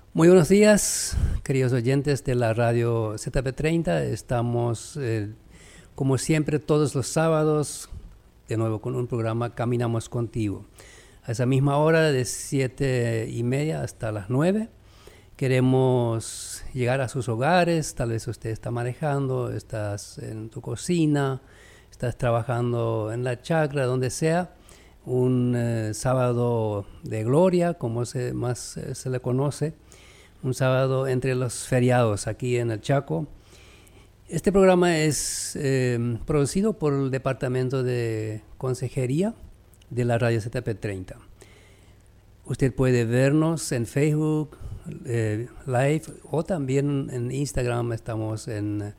Muy buenos días, queridos oyentes de la radio ZP30. Estamos, como siempre, todos los sábados, de nuevo con un programa Caminamos Contigo. A esa misma hora, de 7:30 hasta las 9, queremos llegar a sus hogares. Tal vez usted está manejando, estás en tu cocina, estás trabajando en la chacra, donde sea. Un sábado de gloria, como se le conoce. Un sábado entre los feriados aquí en el Chaco. Este programa es producido por el Departamento de Consejería de la radio ZP30. Usted puede vernos en Facebook Live o también en Instagram. Estamos en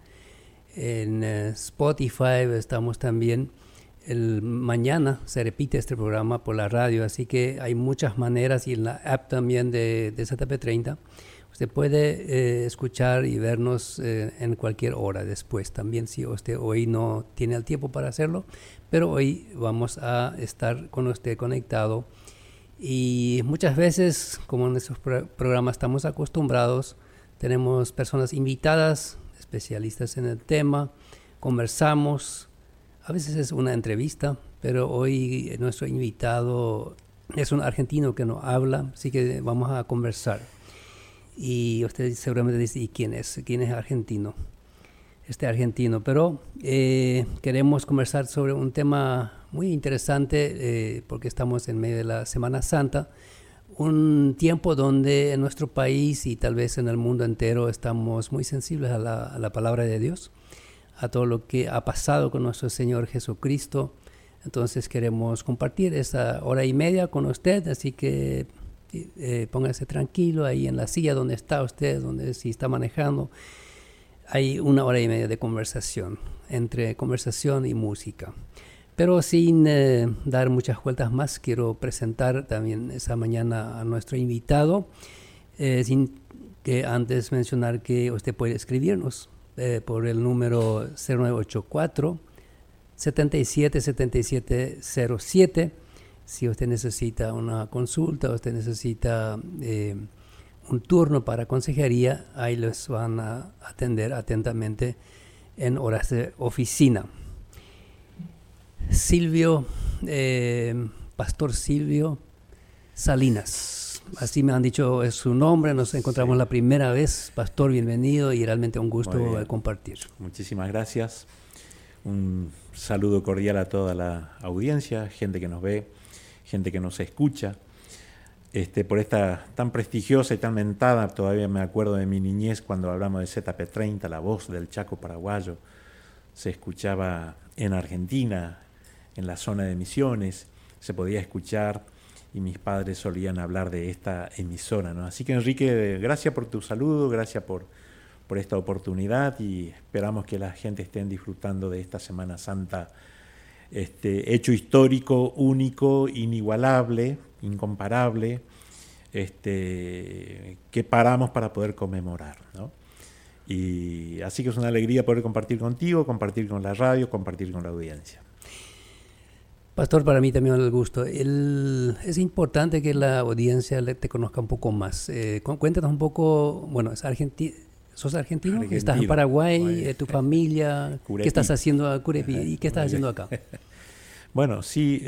Spotify, estamos también. Mañana se repite este programa por la radio, así que hay muchas maneras, y en la app también de ZP30 usted puede escuchar y vernos en cualquier hora después. También si usted hoy no tiene el tiempo para hacerlo, pero hoy vamos a estar con usted conectado. Y muchas veces, como en estos programas estamos acostumbrados, tenemos personas invitadas, especialistas en el tema, conversamos. A veces es una entrevista, pero hoy nuestro invitado es un argentino que nos habla, así que vamos a conversar. Y usted seguramente dice, ¿y quién es? ¿Quién es argentino? Argentino, pero queremos conversar sobre un tema muy interesante porque estamos en medio de la Semana Santa, un tiempo donde en nuestro país y tal vez en el mundo entero estamos muy sensibles a la palabra de Dios, a todo lo que ha pasado con nuestro Señor Jesucristo. Entonces queremos compartir esa hora y media con usted, así que póngase tranquilo ahí en la silla donde está usted, si está manejando. Hay una hora y media de conversación, entre conversación y música. Pero sin dar muchas vueltas más, quiero presentar también esa mañana a nuestro invitado, sin que antes mencionar que usted puede escribirnos por el número 0984 777707. Si usted necesita una consulta, usted necesita un turno para consejería, ahí les van a atender atentamente en horas de oficina. Silvio, Pastor Silvio Salinas, así me han dicho es su nombre. Nos encontramos la primera vez. Pastor, bienvenido y realmente un gusto compartir. Muchísimas gracias. Un saludo cordial a toda la audiencia, gente que nos ve, gente que nos escucha. Por esta tan prestigiosa y tan mentada, todavía me acuerdo de mi niñez cuando hablamos de ZP30, la voz del Chaco paraguayo, se escuchaba en Argentina, en la zona de Misiones, se podía escuchar y mis padres solían hablar de esta emisora, ¿no? Así que Enrique, gracias por tu saludo, gracias por esta oportunidad y esperamos que la gente esté disfrutando de esta Semana Santa, hecho histórico, único, inigualable, incomparable, que paramos para poder conmemorar, ¿no? Y así que es una alegría poder compartir contigo, compartir con la radio, compartir con la audiencia. Pastor, para mí también el gusto. Es importante que la audiencia te conozca un poco más. Cuéntanos un poco, bueno, ¿sos argentino? ¿Estás en Paraguay? ¿Tu familia? Curepi. ¿Qué estás haciendo? Curepi. ¿Y qué estás haciendo acá? Bueno, sí,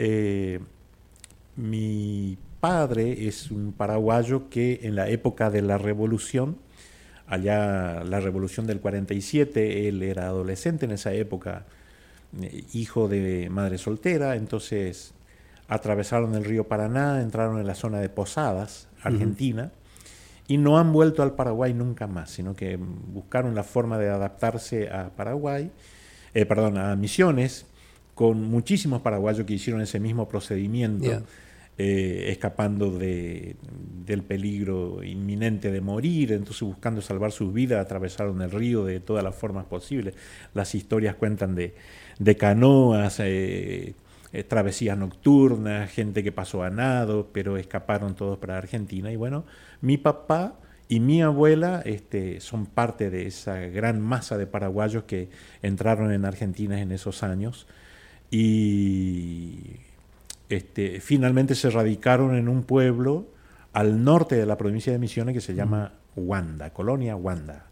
mi padre es un paraguayo que en la época de la revolución, allá la revolución del 47, él era adolescente en esa época, hijo de madre soltera, entonces atravesaron el río Paraná, entraron en la zona de Posadas, Argentina, y no han vuelto al Paraguay nunca más, sino que buscaron la forma de adaptarse a Paraguay, a Misiones, con muchísimos paraguayos que hicieron ese mismo procedimiento, escapando del peligro inminente de morir, entonces buscando salvar sus vidas, atravesaron el río de todas las formas posibles. Las historias cuentan de canoas, travesías nocturnas, gente que pasó a nado, pero escaparon todos para Argentina. Y bueno, mi papá y mi abuela son parte de esa gran masa de paraguayos que entraron en Argentina en esos años y finalmente se radicaron en un pueblo al norte de la provincia de Misiones, que se llama Wanda, Colonia Wanda.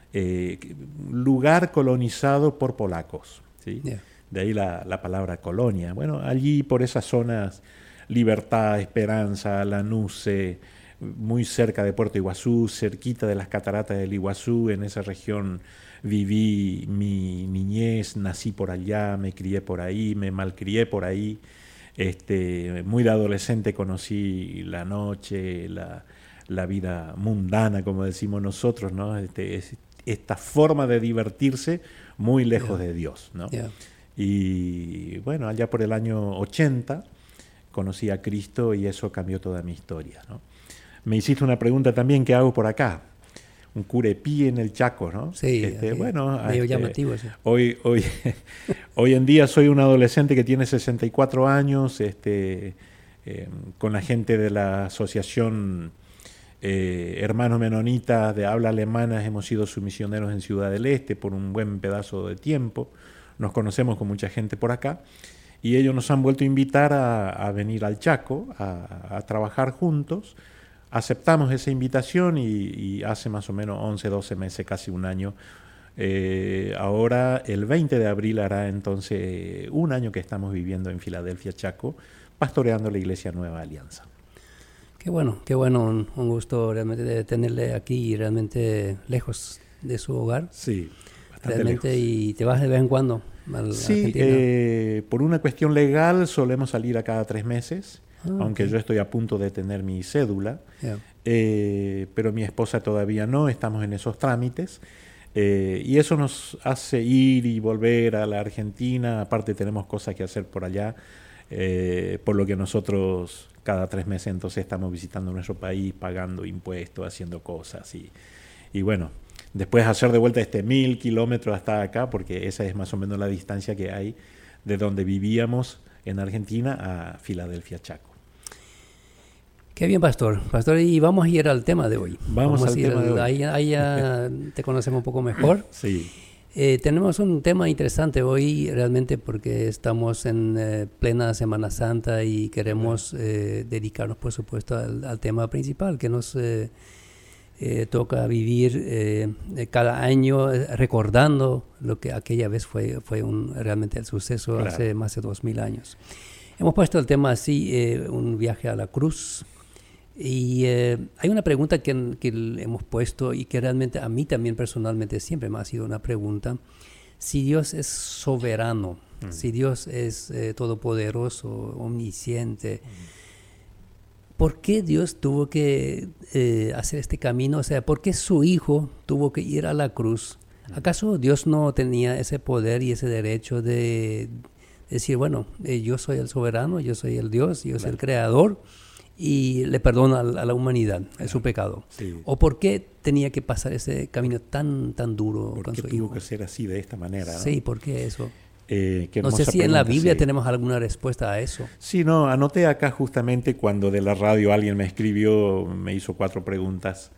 Lugar colonizado por polacos, ¿sí? Yeah. De ahí la palabra colonia. Bueno, allí por esas zonas, Libertad, Esperanza, Lanuse, muy cerca de Puerto Iguazú, cerquita de las cataratas del Iguazú, en esa región viví mi niñez, nací por allá, me crié por ahí, me malcrié por ahí. Muy de adolescente conocí la noche, la vida mundana, como decimos nosotros, ¿no? Esta forma de divertirse muy lejos de Dios, ¿no? Yeah. Y bueno, allá por el año 80 conocí a Cristo y eso cambió toda mi historia, ¿no? Me hiciste una pregunta también, ¿qué hago por acá? Un curepí en el Chaco, ¿no? Sí, bueno, medio llamativo eso. Hoy en día soy un adolescente que tiene 64 años, con la gente de la asociación Hermanos Menonitas de habla alemana, hemos sido sus misioneros en Ciudad del Este por un buen pedazo de tiempo. Nos conocemos con mucha gente por acá y ellos nos han vuelto a invitar a venir al Chaco, a trabajar juntos. Aceptamos esa invitación y hace más o menos 11, 12 meses, casi un año. Ahora, el 20 de abril hará entonces un año que estamos viviendo en Filadelfia, Chaco, pastoreando la Iglesia Nueva Alianza. Qué bueno, un gusto realmente de tenerle aquí realmente lejos de su hogar. Sí, bastante realmente lejos. Y te vas de vez en cuando a la Sí, Argentina. Por una cuestión legal solemos salir a cada 3 meses, aunque yo estoy a punto de tener mi cédula, pero mi esposa todavía no, estamos en esos trámites. Y eso nos hace ir y volver a la Argentina, aparte tenemos cosas que hacer por allá, por lo que nosotros cada 3 meses entonces estamos visitando nuestro país, pagando impuestos, haciendo cosas y bueno, después hacer de vuelta 1000 kilómetros hasta acá, porque esa es más o menos la distancia que hay de donde vivíamos en Argentina a Filadelfia, Chaco. Qué bien, Pastor, y vamos a ir al tema de hoy. Vamos al tema de hoy. Ahí ya te conocemos un poco mejor. Sí. Tenemos un tema interesante hoy realmente porque estamos en plena Semana Santa y queremos dedicarnos, por supuesto, al tema principal que nos toca vivir cada año recordando lo que aquella vez fue realmente el suceso. Claro. Hace más de 2000 años. Hemos puesto el tema así, un viaje a la cruz. Y hay una pregunta que hemos puesto y que realmente a mí también personalmente siempre me ha sido una pregunta. Si Dios es soberano, si Dios es todopoderoso, omnisciente, ¿por qué Dios tuvo que hacer este camino? O sea, ¿por qué su Hijo tuvo que ir a la cruz? ¿Acaso Dios no tenía ese poder y ese derecho de decir, bueno, yo soy el soberano, yo soy el Dios, yo soy el creador? Y le perdona a la humanidad su pecado. Sí. ¿O por qué tenía que pasar ese camino tan duro con su hijo? ¿Por qué tuvo que ser así, de esta manera? ¿No? Sí, ¿por qué eso? No sé si en la Biblia tenemos alguna respuesta a eso. Sí, no, anoté acá justamente cuando de la radio alguien me escribió, me hizo 4 preguntas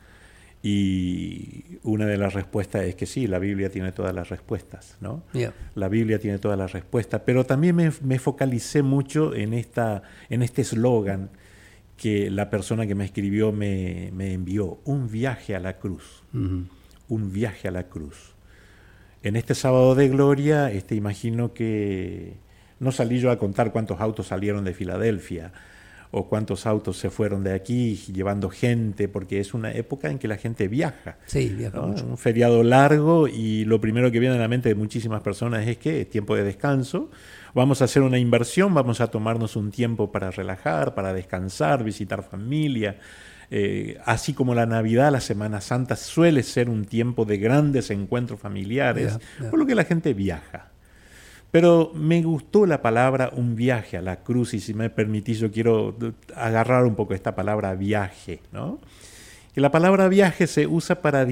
y una de las respuestas es que sí, la Biblia tiene todas las respuestas, ¿no? Yeah. La Biblia tiene todas las respuestas, pero también me focalicé mucho en este eslogan que la persona que me escribió me envió, un viaje a la cruz, un viaje a la cruz. En este sábado de gloria, imagino que no salí yo a contar cuántos autos salieron de Filadelfia o cuántos autos se fueron de aquí llevando gente, porque es una época en que la gente viaja. Sí, viaja, ¿no? Mucho. Un feriado largo y lo primero que viene a la mente de muchísimas personas es que es tiempo de descanso. Vamos a hacer una inversión, vamos a tomarnos un tiempo para relajar, para descansar, visitar familia. Así como la Navidad, la Semana Santa suele ser un tiempo de grandes encuentros familiares, por lo que la gente viaja. Pero me gustó la palabra un viaje a la cruz, y si me permitís yo quiero agarrar un poco esta palabra viaje, ¿no? Y la palabra viaje se usa para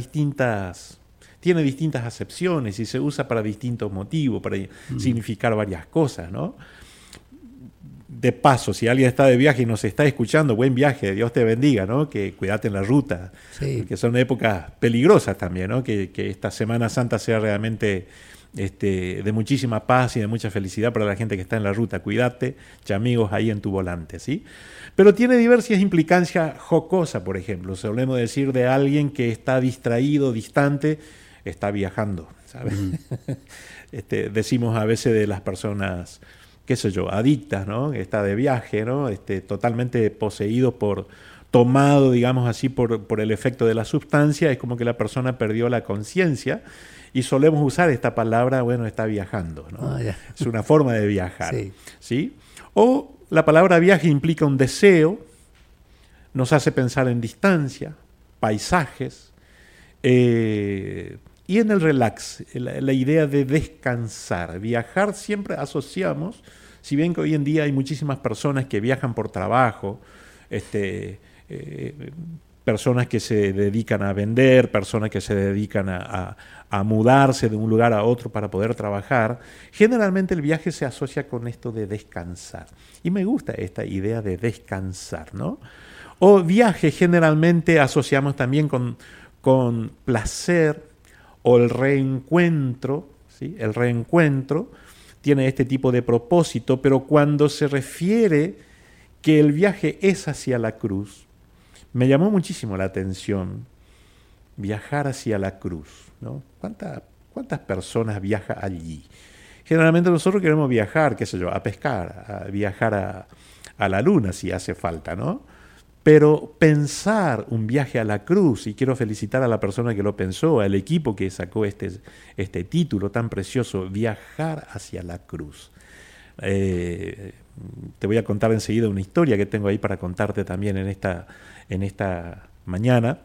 tiene distintas acepciones y se usa para distintos motivos, para significar varias cosas, ¿no? De paso, si alguien está de viaje y nos está escuchando, buen viaje, Dios te bendiga, ¿no? Que cuídate en la ruta, sí. Porque son épocas peligrosas también, ¿no? Que esta Semana Santa sea realmente de muchísima paz y de mucha felicidad para la gente que está en la ruta. Cuídate, amigos, ahí en tu volante, ¿sí? Pero tiene diversas implicancias jocosas, por ejemplo. Solemos decir de alguien que está distraído, distante, está viajando, ¿sabes? Decimos a veces de las personas, qué sé yo, adictas, ¿no? Que está de viaje, ¿no? Totalmente poseído tomado, digamos así, por el efecto de la sustancia. Es como que la persona perdió la conciencia y solemos usar esta palabra, bueno, está viajando, ¿no? Es una forma de viajar, sí. ¿Sí? O la palabra viaje implica un deseo, nos hace pensar en distancia, paisajes, y en el relax, la idea de descansar. Viajar siempre asociamos, si bien que hoy en día hay muchísimas personas que viajan por trabajo, personas que se dedican a vender, personas que se dedican a mudarse de un lugar a otro para poder trabajar, generalmente el viaje se asocia con esto de descansar. Y me gusta esta idea de descansar, ¿no? O viaje generalmente asociamos también con placer o el reencuentro, ¿sí? El reencuentro tiene este tipo de propósito, pero cuando se refiere que el viaje es hacia la cruz, me llamó muchísimo la atención viajar hacia la cruz, ¿no? ¿Cuántas personas viajan allí? Generalmente nosotros queremos viajar, qué sé yo, a pescar, a viajar a la luna si hace falta, ¿no? Pero pensar un viaje a la cruz, y quiero felicitar a la persona que lo pensó, al equipo que sacó este título tan precioso, viajar hacia la cruz. Te voy a contar enseguida una historia que tengo ahí para contarte también en esta mañana.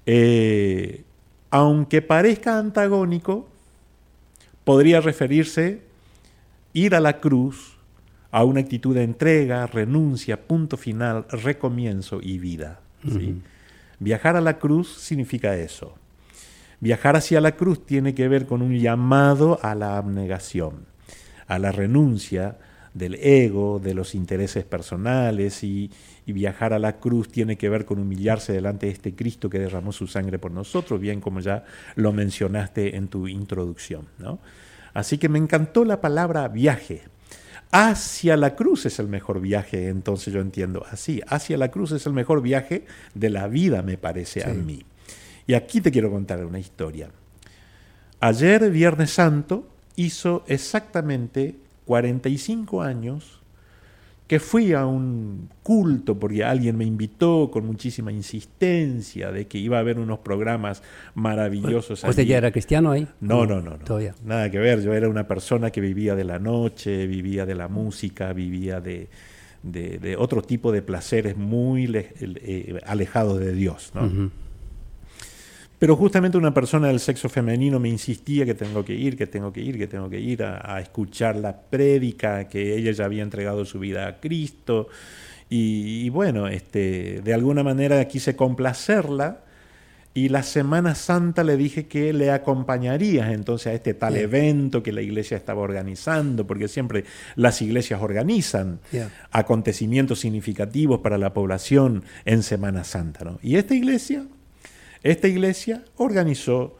Aunque parezca antagónico, podría referirse ir a la cruz a una actitud de entrega, renuncia, punto final, recomienzo y vida, ¿sí? Uh-huh. Viajar a la cruz significa eso. Viajar hacia la cruz tiene que ver con un llamado a la abnegación, a la renuncia del ego, de los intereses personales, y viajar a la cruz tiene que ver con humillarse delante de este Cristo que derramó su sangre por nosotros, bien como ya lo mencionaste en tu introducción, ¿no? Así que me encantó la palabra viaje. Hacia la cruz es el mejor viaje, entonces yo entiendo así. Hacia la cruz es el mejor viaje de la vida, me parece a mí. Y aquí te quiero contar una historia. Ayer, Viernes Santo, hizo exactamente 45 años que fui a un culto porque alguien me invitó con muchísima insistencia de que iba a haber unos programas maravillosos. ¿Usted ya era cristiano ahí? No. Todavía. Nada que ver. Yo era una persona que vivía de la noche, vivía de la música, vivía de otro tipo de placeres muy alejados de Dios, ¿no? Uh-huh. Pero justamente una persona del sexo femenino me insistía que tengo que ir a escuchar la prédica, que ella ya había entregado su vida a Cristo. Y bueno, de alguna manera quise complacerla, y la Semana Santa le dije que le acompañaría entonces a este tal evento que la iglesia estaba organizando, porque siempre las iglesias organizan acontecimientos significativos para la población en Semana Santa, ¿no? Y esta iglesia organizó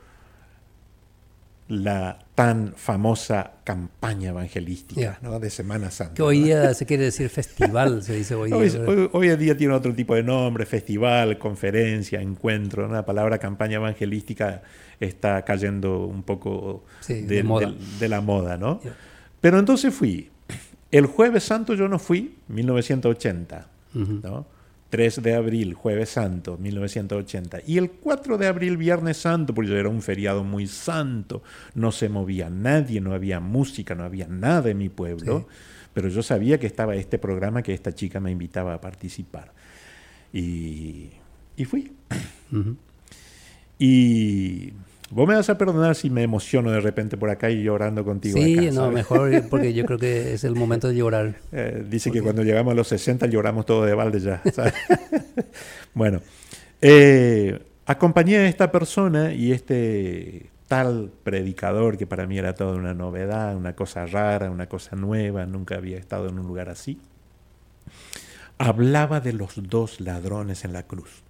la tan famosa campaña evangelística, ¿no? De Semana Santa. Que hoy día se quiere decir festival, se dice hoy día. Hoy en día tiene otro tipo de nombre, festival, conferencia, encuentro, ¿no? La palabra campaña evangelística está cayendo un poco de la moda, ¿no? Pero entonces fui. El Jueves Santo yo no fui, 1980, uh-huh. ¿no? 3 de abril, Jueves Santo, 1980. Y el 4 de abril, Viernes Santo, porque era un feriado muy santo, no se movía nadie, no había música, no había nada en mi pueblo, pero yo sabía que estaba este programa que esta chica me invitaba a participar. Y fui. Uh-huh. Y vos me vas a perdonar si me emociono de repente por acá y llorando contigo. Sí, acá, no, mejor, porque yo creo que es el momento de llorar. Dice que cuando llegamos a los 60 lloramos todo de balde ya, ¿sabes? Bueno, acompañé a esta persona y este tal predicador que para mí era toda una novedad, una cosa rara, una cosa nueva, nunca había estado en un lugar así. Hablaba de los 2 ladrones en la cruz.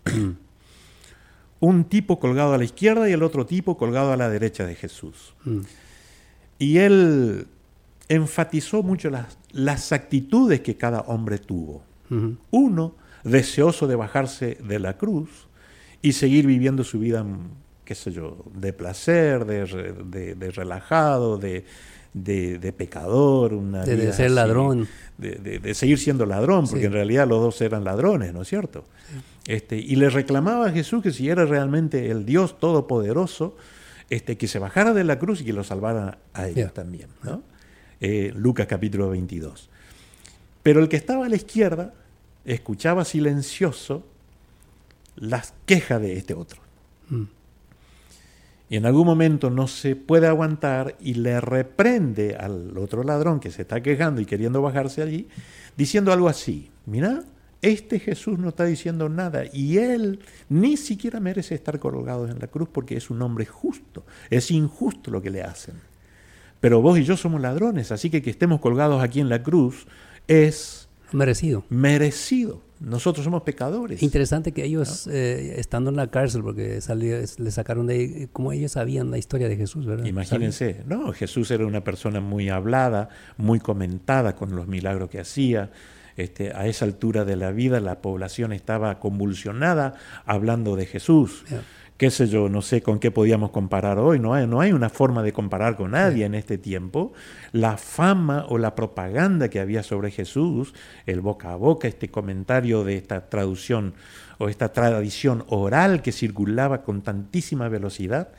Un tipo colgado a la izquierda y el otro tipo colgado a la derecha de Jesús. Y él enfatizó mucho las actitudes que cada hombre tuvo. Uno, deseoso de bajarse de la cruz y seguir viviendo su vida, qué sé yo, de placer, de relajado, de pecador, una vida de ser así, ladrón. De seguir siendo ladrón, porque en realidad los dos eran ladrones, ¿no es cierto? Y le reclamaba a Jesús que si era realmente el Dios Todopoderoso, que se bajara de la cruz y que lo salvara a ellos también, ¿no? Lucas capítulo 22. Pero el que estaba a la izquierda escuchaba silencioso las quejas de este otro. Y en algún momento no se puede aguantar y le reprende al otro ladrón que se está quejando y queriendo bajarse allí, diciendo algo así: mira, este Jesús no está diciendo nada y él ni siquiera merece estar colgado en la cruz porque es un hombre justo. Es injusto lo que le hacen. Pero vos y yo somos ladrones, así que estemos colgados aquí en la cruz es merecido. Nosotros somos pecadores. Interesante que ellos, estando en la cárcel, porque le sacaron de ahí, como ellos sabían la historia de Jesús, ¿verdad? Imagínense, no, Jesús era una persona muy hablada, muy comentada con los milagros que hacía. A esa altura de la vida la población estaba convulsionada hablando de Jesús. Qué sé yo, no sé con qué podíamos comparar hoy, no hay una forma de comparar con nadie en este tiempo. La fama o la propaganda que había sobre Jesús, el boca a boca, este comentario de esta traducción o esta tradición oral que circulaba con tantísima velocidad,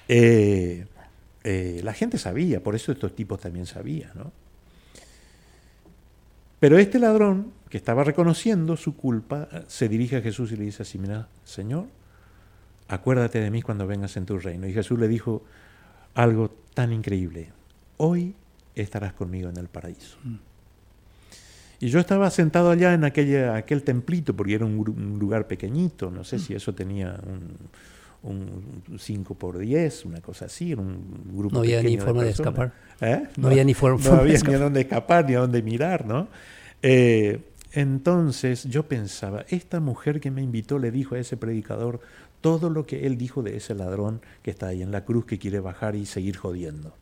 la gente sabía, por eso estos tipos también sabían, ¿no? Pero este ladrón, que estaba reconociendo su culpa, se dirige a Jesús y le dice así: mira, Señor, acuérdate de mí cuando vengas en tu reino. Y Jesús le dijo algo tan increíble: hoy estarás conmigo en el paraíso. Y yo estaba sentado allá en aquel templito, porque era un lugar pequeñito, no sé si eso tenía un 5x10, una cosa así, era un grupo no había pequeño ni forma de escapar. No había ni a dónde escapar, ni a dónde mirar, ¿no? Entonces yo pensaba, esta mujer que me invitó le dijo a ese predicador todo lo que él dijo de ese ladrón que está ahí en la cruz, que quiere bajar y seguir jodiendo.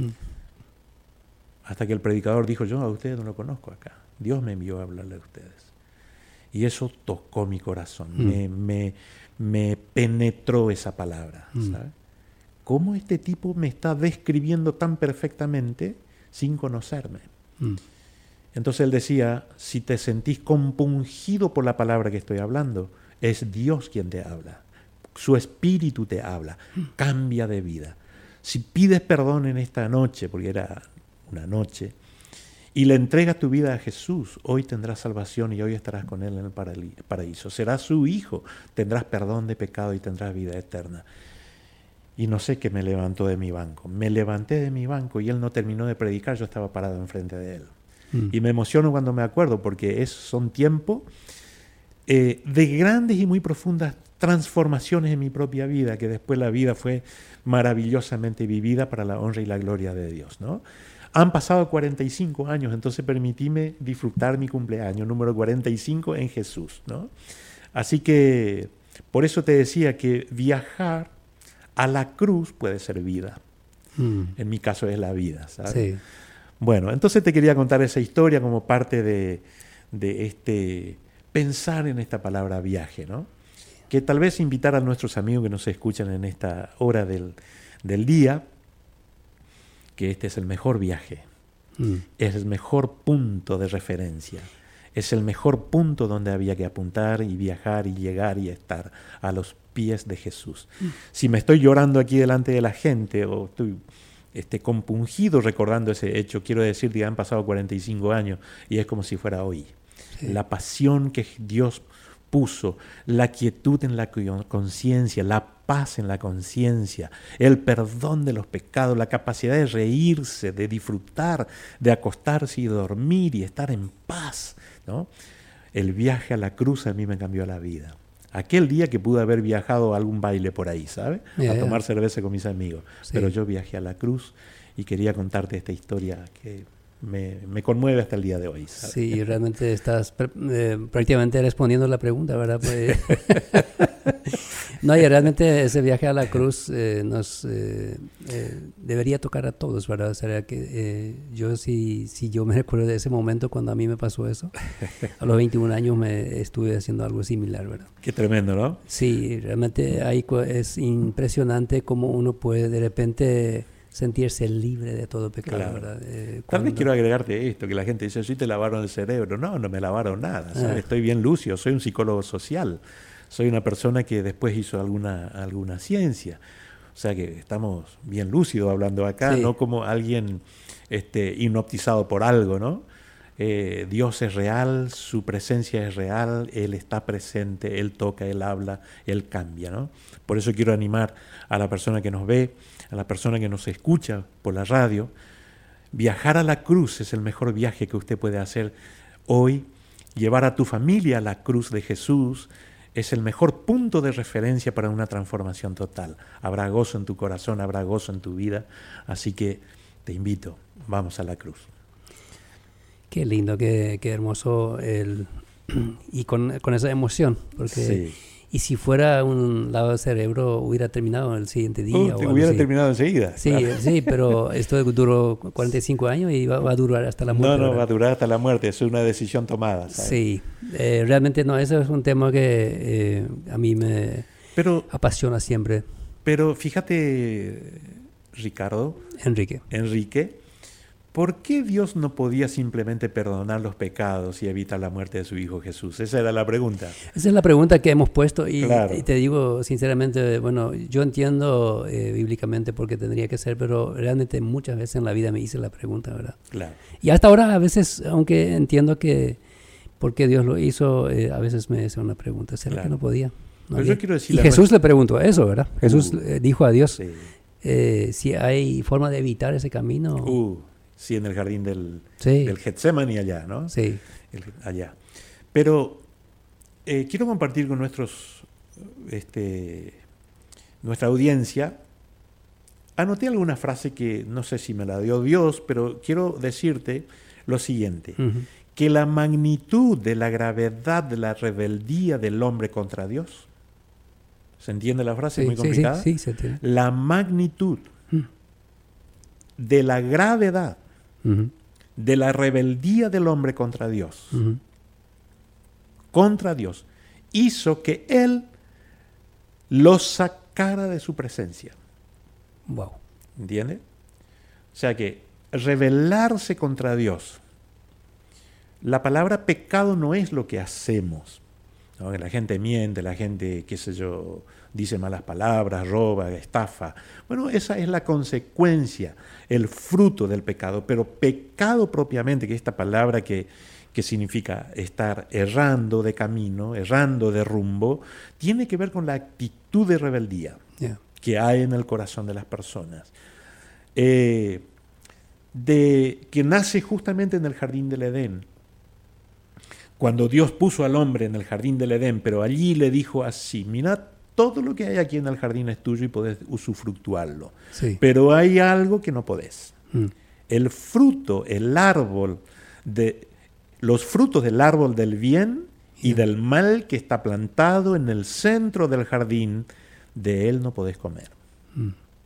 Hasta que el predicador dijo: yo a ustedes no lo conozco acá, Dios me envió a hablarle a ustedes. Y eso tocó mi corazón, me penetró esa palabra, ¿sabes? ¿Cómo este tipo me está describiendo tan perfectamente sin conocerme? Entonces él decía: si te sentís compungido por la palabra que estoy hablando, es Dios quien te habla. Su espíritu te habla, cambia de vida. Si pides perdón en esta noche, porque era una noche, y le entregas tu vida a Jesús, hoy tendrás salvación y hoy estarás con Él en el paraíso. Serás su hijo, tendrás perdón de pecado y tendrás vida eterna. Y no sé qué me levantó de mi banco. Me levanté de mi banco y él no terminó de predicar, yo estaba parado enfrente de él. Y me emociono cuando me acuerdo, porque son tiempos de grandes y muy profundas transformaciones en mi propia vida, que después la vida fue maravillosamente vivida para la honra y la gloria de Dios, ¿no? Han pasado 45 años, entonces permitíme disfrutar mi cumpleaños número 45 en Jesús, ¿no? Así que por eso te decía que viajar a la cruz puede ser vida. En mi caso es la vida, ¿sabes? Sí. Bueno, entonces te quería contar esa historia como parte de pensar en esta palabra viaje, ¿no? Que tal vez invitar a nuestros amigos que nos escuchan en esta hora del día, que este es el mejor viaje, es el mejor punto de referencia, es el mejor punto donde había que apuntar y viajar y llegar y estar a los pies de Jesús. Si me estoy llorando aquí delante de la gente o estoy compungido recordando ese hecho, quiero decir que han pasado 45 años y es como si fuera hoy. Sí. La pasión que Dios puso, la quietud en la conciencia, la paz en la conciencia, el perdón de los pecados, la capacidad de reírse, de disfrutar, de acostarse y dormir y estar en paz, ¿no? El viaje a la cruz a mí me cambió la vida. Aquel día que pude haber viajado a algún baile por ahí, ¿sabes? A tomar cerveza con mis amigos. Sí. Pero yo viajé a la cruz y quería contarte esta historia que me conmueve hasta el día de hoy, ¿sabes? Sí, realmente estás prácticamente respondiendo la pregunta, ¿verdad? Pues, no, y realmente ese viaje a la cruz nos debería tocar a todos, ¿verdad? O sea, que yo si yo me recuerdo de ese momento cuando a mí me pasó eso, a los 21 años me estuve haciendo algo similar, ¿verdad? Qué tremendo, ¿no? Sí, realmente ahí es impresionante cómo uno puede de repente sentirse libre de todo pecado, Claro. ¿verdad? Tal vez quiero agregarte esto, que la gente dice, sí te lavaron el cerebro. No, no me lavaron nada, ¿sabes? Estoy bien lúcido, soy un psicólogo social, soy una persona que después hizo alguna ciencia. O sea que estamos bien lúcidos hablando acá, Sí. no como alguien hipnotizado por algo, ¿no? Dios es real, su presencia es real, Él está presente, Él toca, Él habla, Él cambia, ¿no? Por eso quiero animar a la persona que nos ve, a la persona que nos escucha por la radio. Viajar a la cruz es el mejor viaje que usted puede hacer hoy. Llevar a tu familia a la cruz de Jesús es el mejor punto de referencia para una transformación total. Habrá gozo en tu corazón, habrá gozo en tu vida. Así que te invito, vamos a la cruz. Qué lindo, qué hermoso y con esa emoción, porque Sí. y si fuera un lavado de cerebro hubiera terminado el siguiente día o Te algo hubiera así. terminado enseguida. Sí, Claro. sí, pero esto duró 45 años y va a durar hasta la muerte. No, ¿verdad? va a durar hasta la muerte, es una decisión tomada, ¿sabes? Sí, realmente no, eso es un tema que a mí me Pero apasiona siempre, fíjate, Ricardo, Enrique. ¿por qué Dios no podía simplemente perdonar los pecados y evitar la muerte de su Hijo Jesús? Esa era la pregunta. Esa es la pregunta que hemos puesto y, Claro. y te digo sinceramente, bueno, yo entiendo bíblicamente por qué tendría que ser, pero realmente muchas veces en la vida me hice la pregunta, ¿verdad? Claro. Y hasta ahora a veces, aunque entiendo que por qué Dios lo hizo, a veces me hace una pregunta, ¿será Claro. que no podía? No Pero había. yo quiero Y decirle a Jesús le preguntó eso, ¿verdad? Jesús dijo a Dios, Sí. si hay forma de evitar ese camino. Sí, en el jardín del Sí. Getsemaní allá, ¿no? Sí, Allá. Pero quiero compartir con nuestra audiencia. Anoté alguna frase que no sé si me la dio Dios, pero quiero decirte lo siguiente. ujú. Que la magnitud de la gravedad de la rebeldía del hombre contra Dios. ¿Se entiende la frase? Sí, Muy sí, complicada. sí, se entiende. La magnitud Mm. de la gravedad Ujú, de la rebeldía del hombre contra Dios, ujú. hizo que Él los sacara de su presencia. Wow. ¿Entiende? O sea que rebelarse contra Dios. La palabra pecado no es lo que hacemos, ¿no? Que la gente miente, la gente, qué sé yo, dice malas palabras, roba, estafa. Bueno, esa es la consecuencia, el fruto del pecado. Pero pecado propiamente, que es esta palabra que significa estar errando de camino, errando de rumbo, tiene que ver con la actitud de rebeldía Yeah. que hay en el corazón de las personas. Que nace justamente en el jardín del Edén. Cuando Dios puso al hombre en el jardín del Edén, pero allí le dijo así: mirad, todo lo que hay aquí en el jardín es tuyo y podés usufructuarlo. Sí. Pero hay algo que no podés. Mm. El fruto, el árbol, los frutos del árbol del bien y del mal que está plantado en el centro del jardín, de él no podés comer. Mm.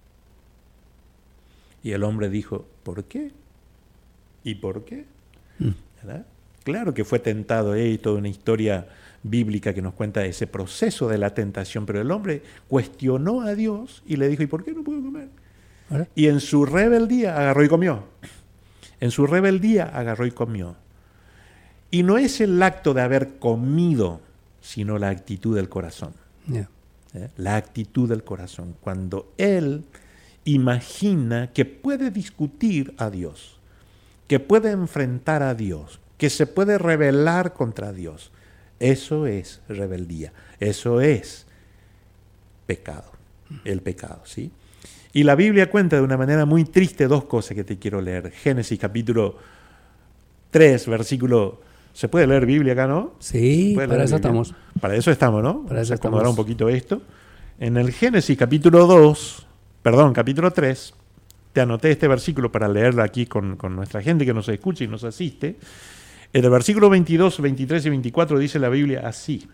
Y el hombre dijo: ¿por qué? ¿Y por qué? Mm. ¿Verdad? Claro que fue tentado, hay toda una historia bíblica que nos cuenta ese proceso de la tentación, pero el hombre cuestionó a Dios y le dijo: ¿y por qué no puedo comer? ¿Verdad? Y en su rebeldía agarró y comió. En su rebeldía agarró y comió. Y no es el acto de haber comido, sino la actitud del corazón. Yeah. La actitud del corazón. Cuando él imagina que puede discutir a Dios, que puede enfrentar a Dios, que se puede rebelar contra Dios. Eso es rebeldía. Eso es pecado. El pecado, ¿sí? Y la Biblia cuenta de una manera muy triste dos cosas que te quiero leer. Génesis capítulo 3, versículo... ¿Se puede leer Biblia acá, no? Sí, ¿Puede para leer eso Biblia? estamos. Para eso estamos, ¿no? Para eso Vamos a acomodar estamos. un poquito esto. En el Génesis capítulo 3, te anoté este versículo para leerlo aquí con nuestra gente que nos escucha y nos asiste. En el versículo 22, 23 y 24 dice la Biblia así.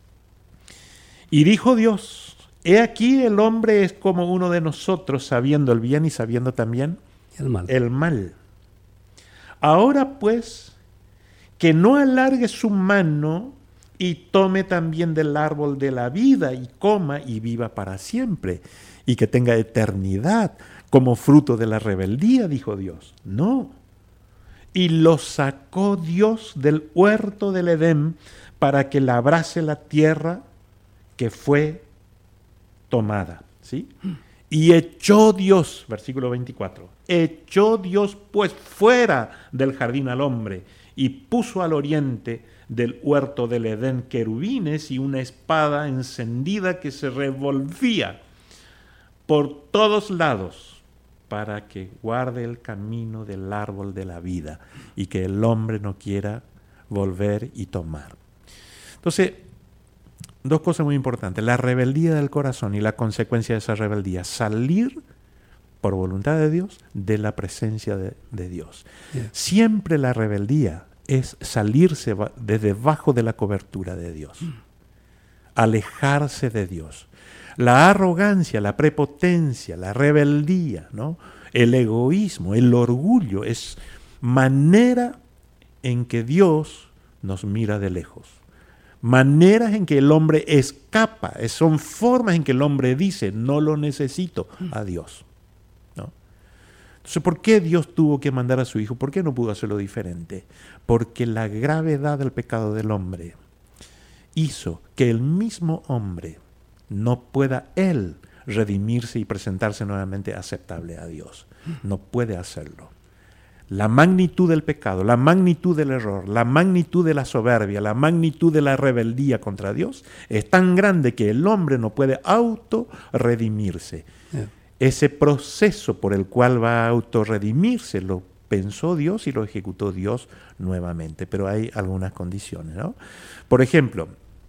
Y dijo Dios, he aquí el hombre es como uno de nosotros, sabiendo el bien y sabiendo también el mal. Ahora pues, que no alargue su mano y tome también del árbol de la vida y coma y viva para siempre, y que tenga eternidad como fruto de la rebeldía, dijo Dios. No. Y lo sacó Dios del huerto del Edén para que labrase la tierra que fue tomada. ¿Sí? Y echó Dios, versículo 24, echó Dios pues fuera del jardín al hombre y puso al oriente del huerto del Edén querubines y una espada encendida que se revolvía por todos lados para que guarde el camino del árbol de la vida y que el hombre no quiera volver y tomar. Entonces, dos cosas muy importantes, la rebeldía del corazón y la consecuencia de esa rebeldía, salir por voluntad de Dios de la presencia de Dios. Yeah. Siempre la rebeldía es salirse de debajo de la cobertura de Dios, alejarse de Dios. La arrogancia, la prepotencia, la rebeldía, ¿no? El egoísmo, el orgullo, es manera en que Dios nos mira de lejos. Maneras en que el hombre escapa, son formas en que el hombre dice, no lo necesito a Dios, ¿no? Entonces, ¿por qué Dios tuvo que mandar a su Hijo? ¿Por qué no pudo hacerlo diferente? Porque la gravedad del pecado del hombre hizo que el mismo hombre no pueda él redimirse y presentarse nuevamente aceptable a Dios. No puede hacerlo. La magnitud del pecado, la magnitud del error, la magnitud de la soberbia, la magnitud de la rebeldía contra Dios es tan grande que el hombre no puede autorredimirse. Yeah. Ese proceso por el cual va a autorredimirse lo pensó Dios y lo ejecutó Dios nuevamente, pero hay algunas condiciones, ¿no? Por ejemplo,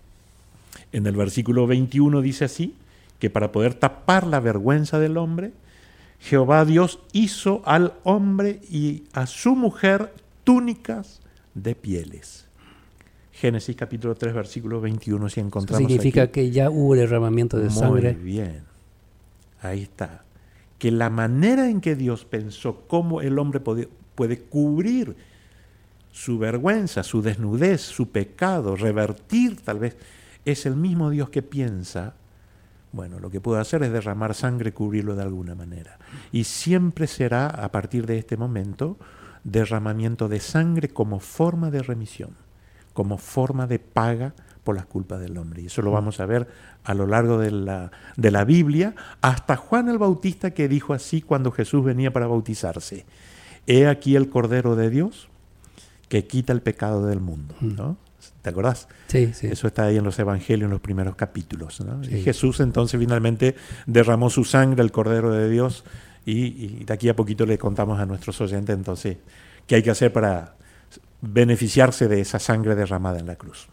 en el versículo 21 dice así, que para poder tapar la vergüenza del hombre, Jehová Dios hizo al hombre y a su mujer túnicas de pieles. Génesis capítulo 3, versículo 21, si encontramos aquí. Significa que ya hubo derramamiento de sangre. Muy bien, ahí está. Que la manera en que Dios pensó cómo el hombre puede cubrir su vergüenza, su desnudez, su pecado, revertir tal vez, es el mismo Dios que piensa, bueno, lo que puedo hacer es derramar sangre y cubrirlo de alguna manera. Y siempre será, a partir de este momento, derramamiento de sangre como forma de remisión, como forma de paga por las culpas del hombre. Y eso lo vamos a ver a lo largo de la Biblia, hasta Juan el Bautista, que dijo así cuando Jesús venía para bautizarse: he aquí el Cordero de Dios que quita el pecado del mundo, ¿no? ¿Te acordás? Sí, sí. Eso está ahí en los evangelios, en los primeros capítulos, ¿no? Sí. Y Jesús entonces finalmente derramó su sangre, el Cordero de Dios, y de aquí a poquito le contamos a nuestros oyentes entonces qué hay que hacer para beneficiarse de esa sangre derramada en la cruz.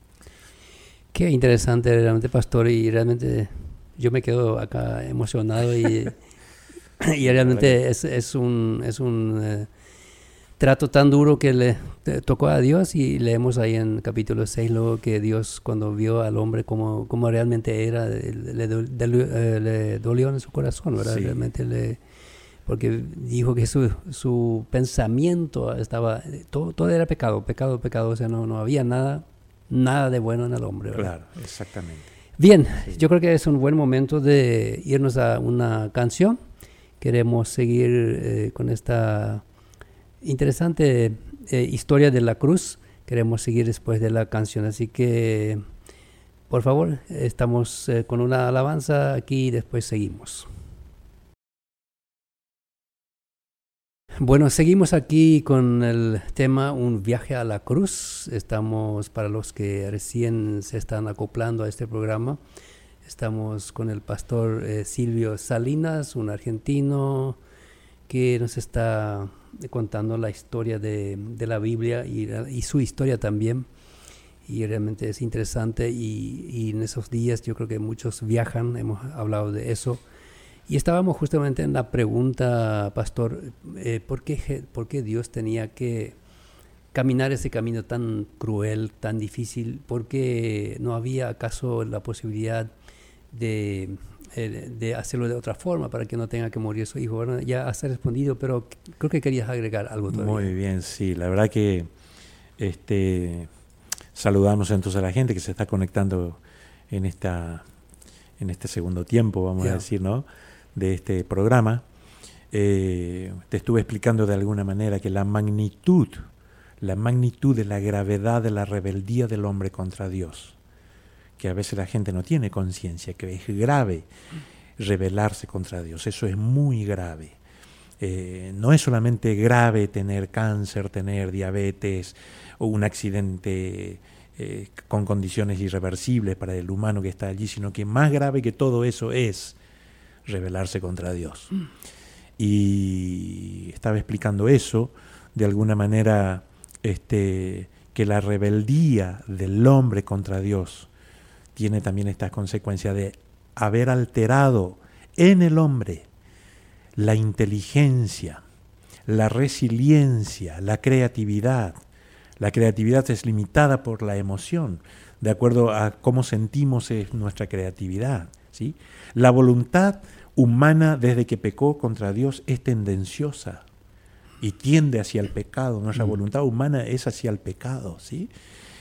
Qué interesante realmente, pastor, y realmente yo me quedo acá emocionado y realmente es un trato tan duro que le tocó a Dios, y leemos ahí en capítulo 6 luego que Dios, cuando vio al hombre como realmente era, le dolió en su corazón, ¿verdad? Sí. Realmente porque dijo que su pensamiento estaba, todo era pecado, o sea, no había nada de bueno en el hombre, ¿verdad? Claro, exactamente. Bien, sí. Yo creo que es un buen momento de irnos a una canción. Queremos seguir con esta interesante historia de la cruz. Queremos seguir después de la canción, así que por favor, estamos con una alabanza aquí y después seguimos. Bueno, seguimos aquí con el tema Un viaje a la cruz. Estamos, para los que recién se están acoplando a este programa, estamos con el pastor Silvio Salinas, un argentino que nos está contando la historia de la Biblia y su historia también. Y realmente es interesante, y en esos días yo creo que muchos viajan, hemos hablado de eso. Y estábamos justamente en la pregunta, pastor, ¿por qué Dios tenía que caminar ese camino tan cruel, tan difícil? ¿Por qué no había acaso la posibilidad de hacerlo de otra forma para que no tenga que morir su hijo? Bueno, ya has respondido, pero creo que querías agregar algo todavía. Muy bien, sí, la verdad que saludamos entonces a la gente que se está conectando en este segundo tiempo, vamos a decir, ¿no?, de este programa. Te estuve explicando de alguna manera que la magnitud de la gravedad de la rebeldía del hombre contra Dios, que a veces la gente no tiene conciencia, que es grave rebelarse contra Dios, eso es muy grave. No es solamente grave tener cáncer, tener diabetes o un accidente con condiciones irreversibles para el humano que está allí, sino que más grave que todo eso es rebelarse contra Dios. Y estaba explicando eso, de alguna manera, que la rebeldía del hombre contra Dios tiene también esta consecuencia de haber alterado en el hombre la inteligencia, la resiliencia, la creatividad. La creatividad es limitada por la emoción, de acuerdo a cómo sentimos es nuestra creatividad, ¿sí? La voluntad humana desde que pecó contra Dios es tendenciosa y tiende hacia el pecado. Nuestra voluntad humana es hacia el pecado, ¿sí?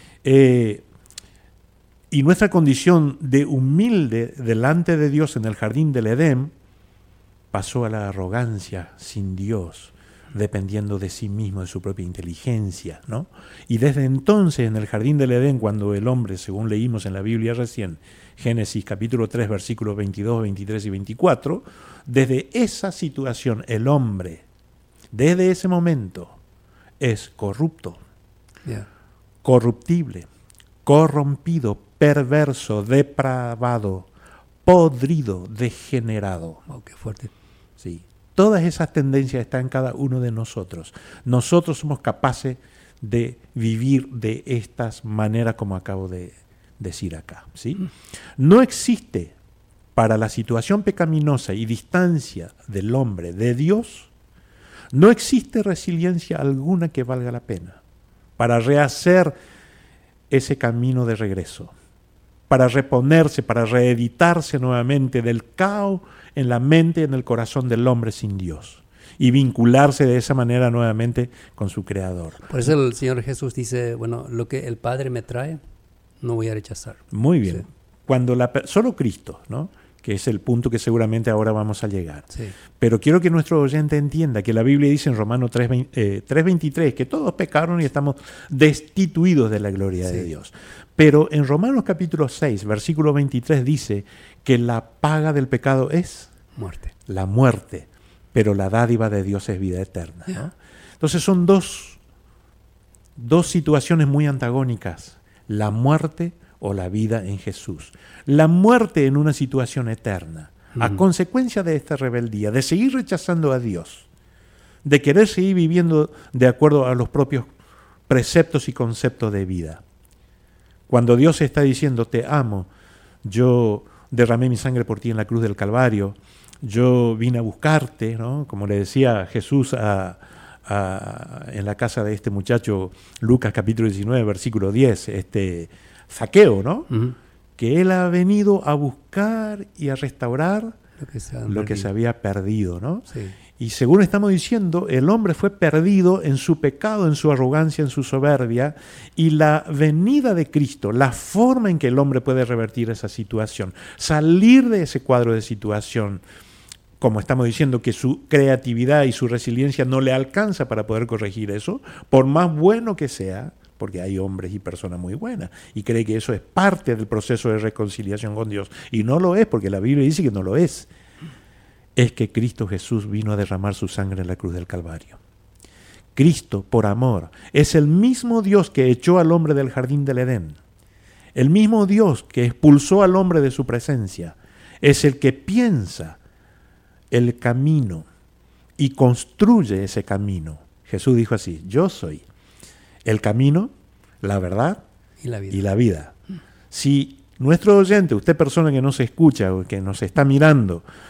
Y nuestra condición de humilde delante de Dios en el jardín del Edén pasó a la arrogancia sin Dios, dependiendo de sí mismo, de su propia inteligencia, ¿no? Y desde entonces, en el jardín del Edén, cuando el hombre, según leímos en la Biblia recién, Génesis capítulo 3, versículos 22, 23 y 24, desde esa situación el hombre, desde ese momento, es corrupto, corruptible, corrompido, perverso, depravado, podrido, degenerado. Wow, qué fuerte. Sí. Todas esas tendencias están en cada uno de nosotros. Nosotros somos capaces de vivir de estas maneras como acabo de decir acá, ¿sí? No existe para la situación pecaminosa y distancia del hombre de Dios, no existe resiliencia alguna que valga la pena para rehacer ese camino de regreso, para reponerse, para reeditarse nuevamente del caos en la mente y en el corazón del hombre sin Dios y vincularse de esa manera nuevamente con su Creador. Por eso el Señor Jesús dice, bueno, lo que el Padre me trae, no voy a rechazar. Muy bien. Sí. Cuando solo Cristo, ¿no?, que es el punto que seguramente ahora vamos a llegar. Sí. Pero quiero que nuestro oyente entienda que la Biblia dice en Romanos 3:23 que todos pecaron y estamos destituidos de la gloria de Dios. Pero en Romanos capítulo 6, versículo 23 dice que la paga del pecado es muerte. La muerte, pero la dádiva de Dios es vida eterna, ¿no? Entonces son dos situaciones muy antagónicas, la muerte o la vida en Jesús. La muerte en una situación eterna, a consecuencia de esta rebeldía, de seguir rechazando a Dios, de querer seguir viviendo de acuerdo a los propios preceptos y conceptos de vida. Cuando Dios está diciendo, te amo, yo derramé mi sangre por ti en la cruz del Calvario, yo vine a buscarte, ¿no?, como le decía Jesús en la casa de este muchacho, Lucas capítulo 19, versículo 10, Zaqueo, ¿no? Que él ha venido a buscar y a restaurar lo que se había perdido, ¿no? Sí. Y según estamos diciendo, el hombre fue perdido en su pecado, en su arrogancia, en su soberbia, y la venida de Cristo, la forma en que el hombre puede revertir esa situación, salir de ese cuadro de situación, como estamos diciendo que su creatividad y su resiliencia no le alcanza para poder corregir eso, por más bueno que sea, porque hay hombres y personas muy buenas, y cree que eso es parte del proceso de reconciliación con Dios, y no lo es, porque la Biblia dice que no lo es. Es que Cristo Jesús vino a derramar su sangre en la cruz del Calvario. Cristo, por amor, es el mismo Dios que echó al hombre del jardín del Edén, el mismo Dios que expulsó al hombre de su presencia, es el que piensa el camino y construye ese camino. Jesús dijo así, yo soy el camino, la verdad y la vida. Si nuestro oyente, usted persona que nos escucha o que nos está mirando,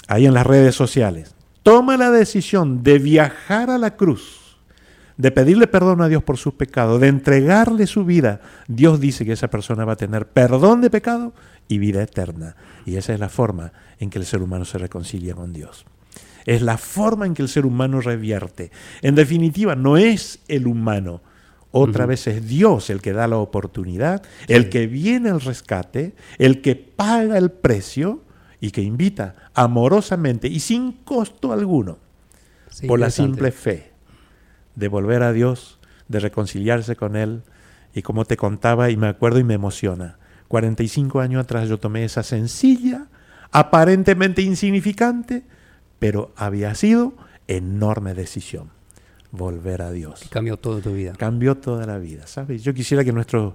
ahí en las redes sociales, toma la decisión de viajar a la cruz, de pedirle perdón a Dios por sus pecados, de entregarle su vida, Dios dice que esa persona va a tener perdón de pecado y vida eterna. Y esa es la forma en que el ser humano se reconcilia con Dios. Es la forma en que el ser humano revierte. En definitiva, no es el humano. Otra vez es Dios el que da la oportunidad, el que viene al rescate, el que paga el precio y que invita amorosamente y sin costo alguno, por la simple fe de volver a Dios, de reconciliarse con Él. Y como te contaba, y me acuerdo y me emociona, 45 años atrás yo tomé esa sencilla, aparentemente insignificante, pero había sido enorme decisión. Volver a Dios. Que cambió toda tu vida. Cambió toda la vida, ¿sabes? Yo quisiera que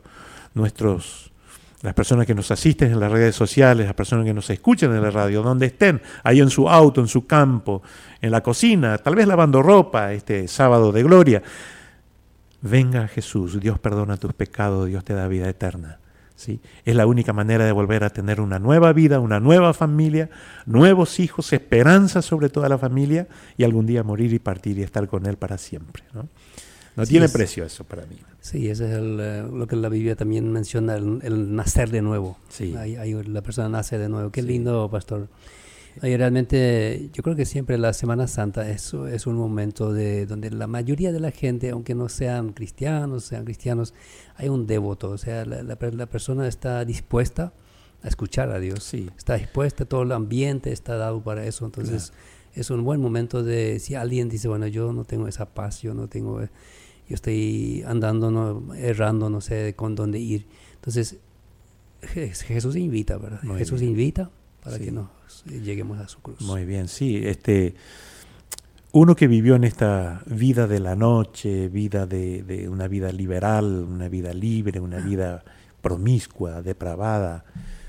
las personas que nos asisten en las redes sociales, las personas que nos escuchan en la radio, donde estén, ahí en su auto, en su campo, en la cocina, tal vez lavando ropa, este sábado de gloria, venga a Jesús, Dios perdona tus pecados, Dios te da vida eterna. ¿Sí? Es la única manera de volver a tener una nueva vida, una nueva familia, nuevos hijos, esperanza sobre toda la familia y algún día morir y partir y estar con Él para siempre, ¿no? No tiene precio eso para mí. Sí, ese es lo que la Biblia también menciona, el nacer de nuevo. Sí. Ahí la persona nace de nuevo. Qué lindo, pastor. Y realmente yo creo que siempre la Semana Santa es un momento donde la mayoría de la gente, aunque no sean cristianos, hay un devoto. O sea, la persona está dispuesta a escuchar a Dios. Sí. Está dispuesta, todo el ambiente está dado para eso. Entonces, es un buen momento de, si alguien dice, bueno, yo no tengo esa paz, yo estoy andando, errando, no sé con dónde ir. Entonces, Jesús invita, ¿verdad? Jesús invita para que nos lleguemos a su cruz. Muy bien, sí. Uno que vivió en esta vida de la noche, vida de una vida liberal, una vida libre, una vida promiscua, depravada,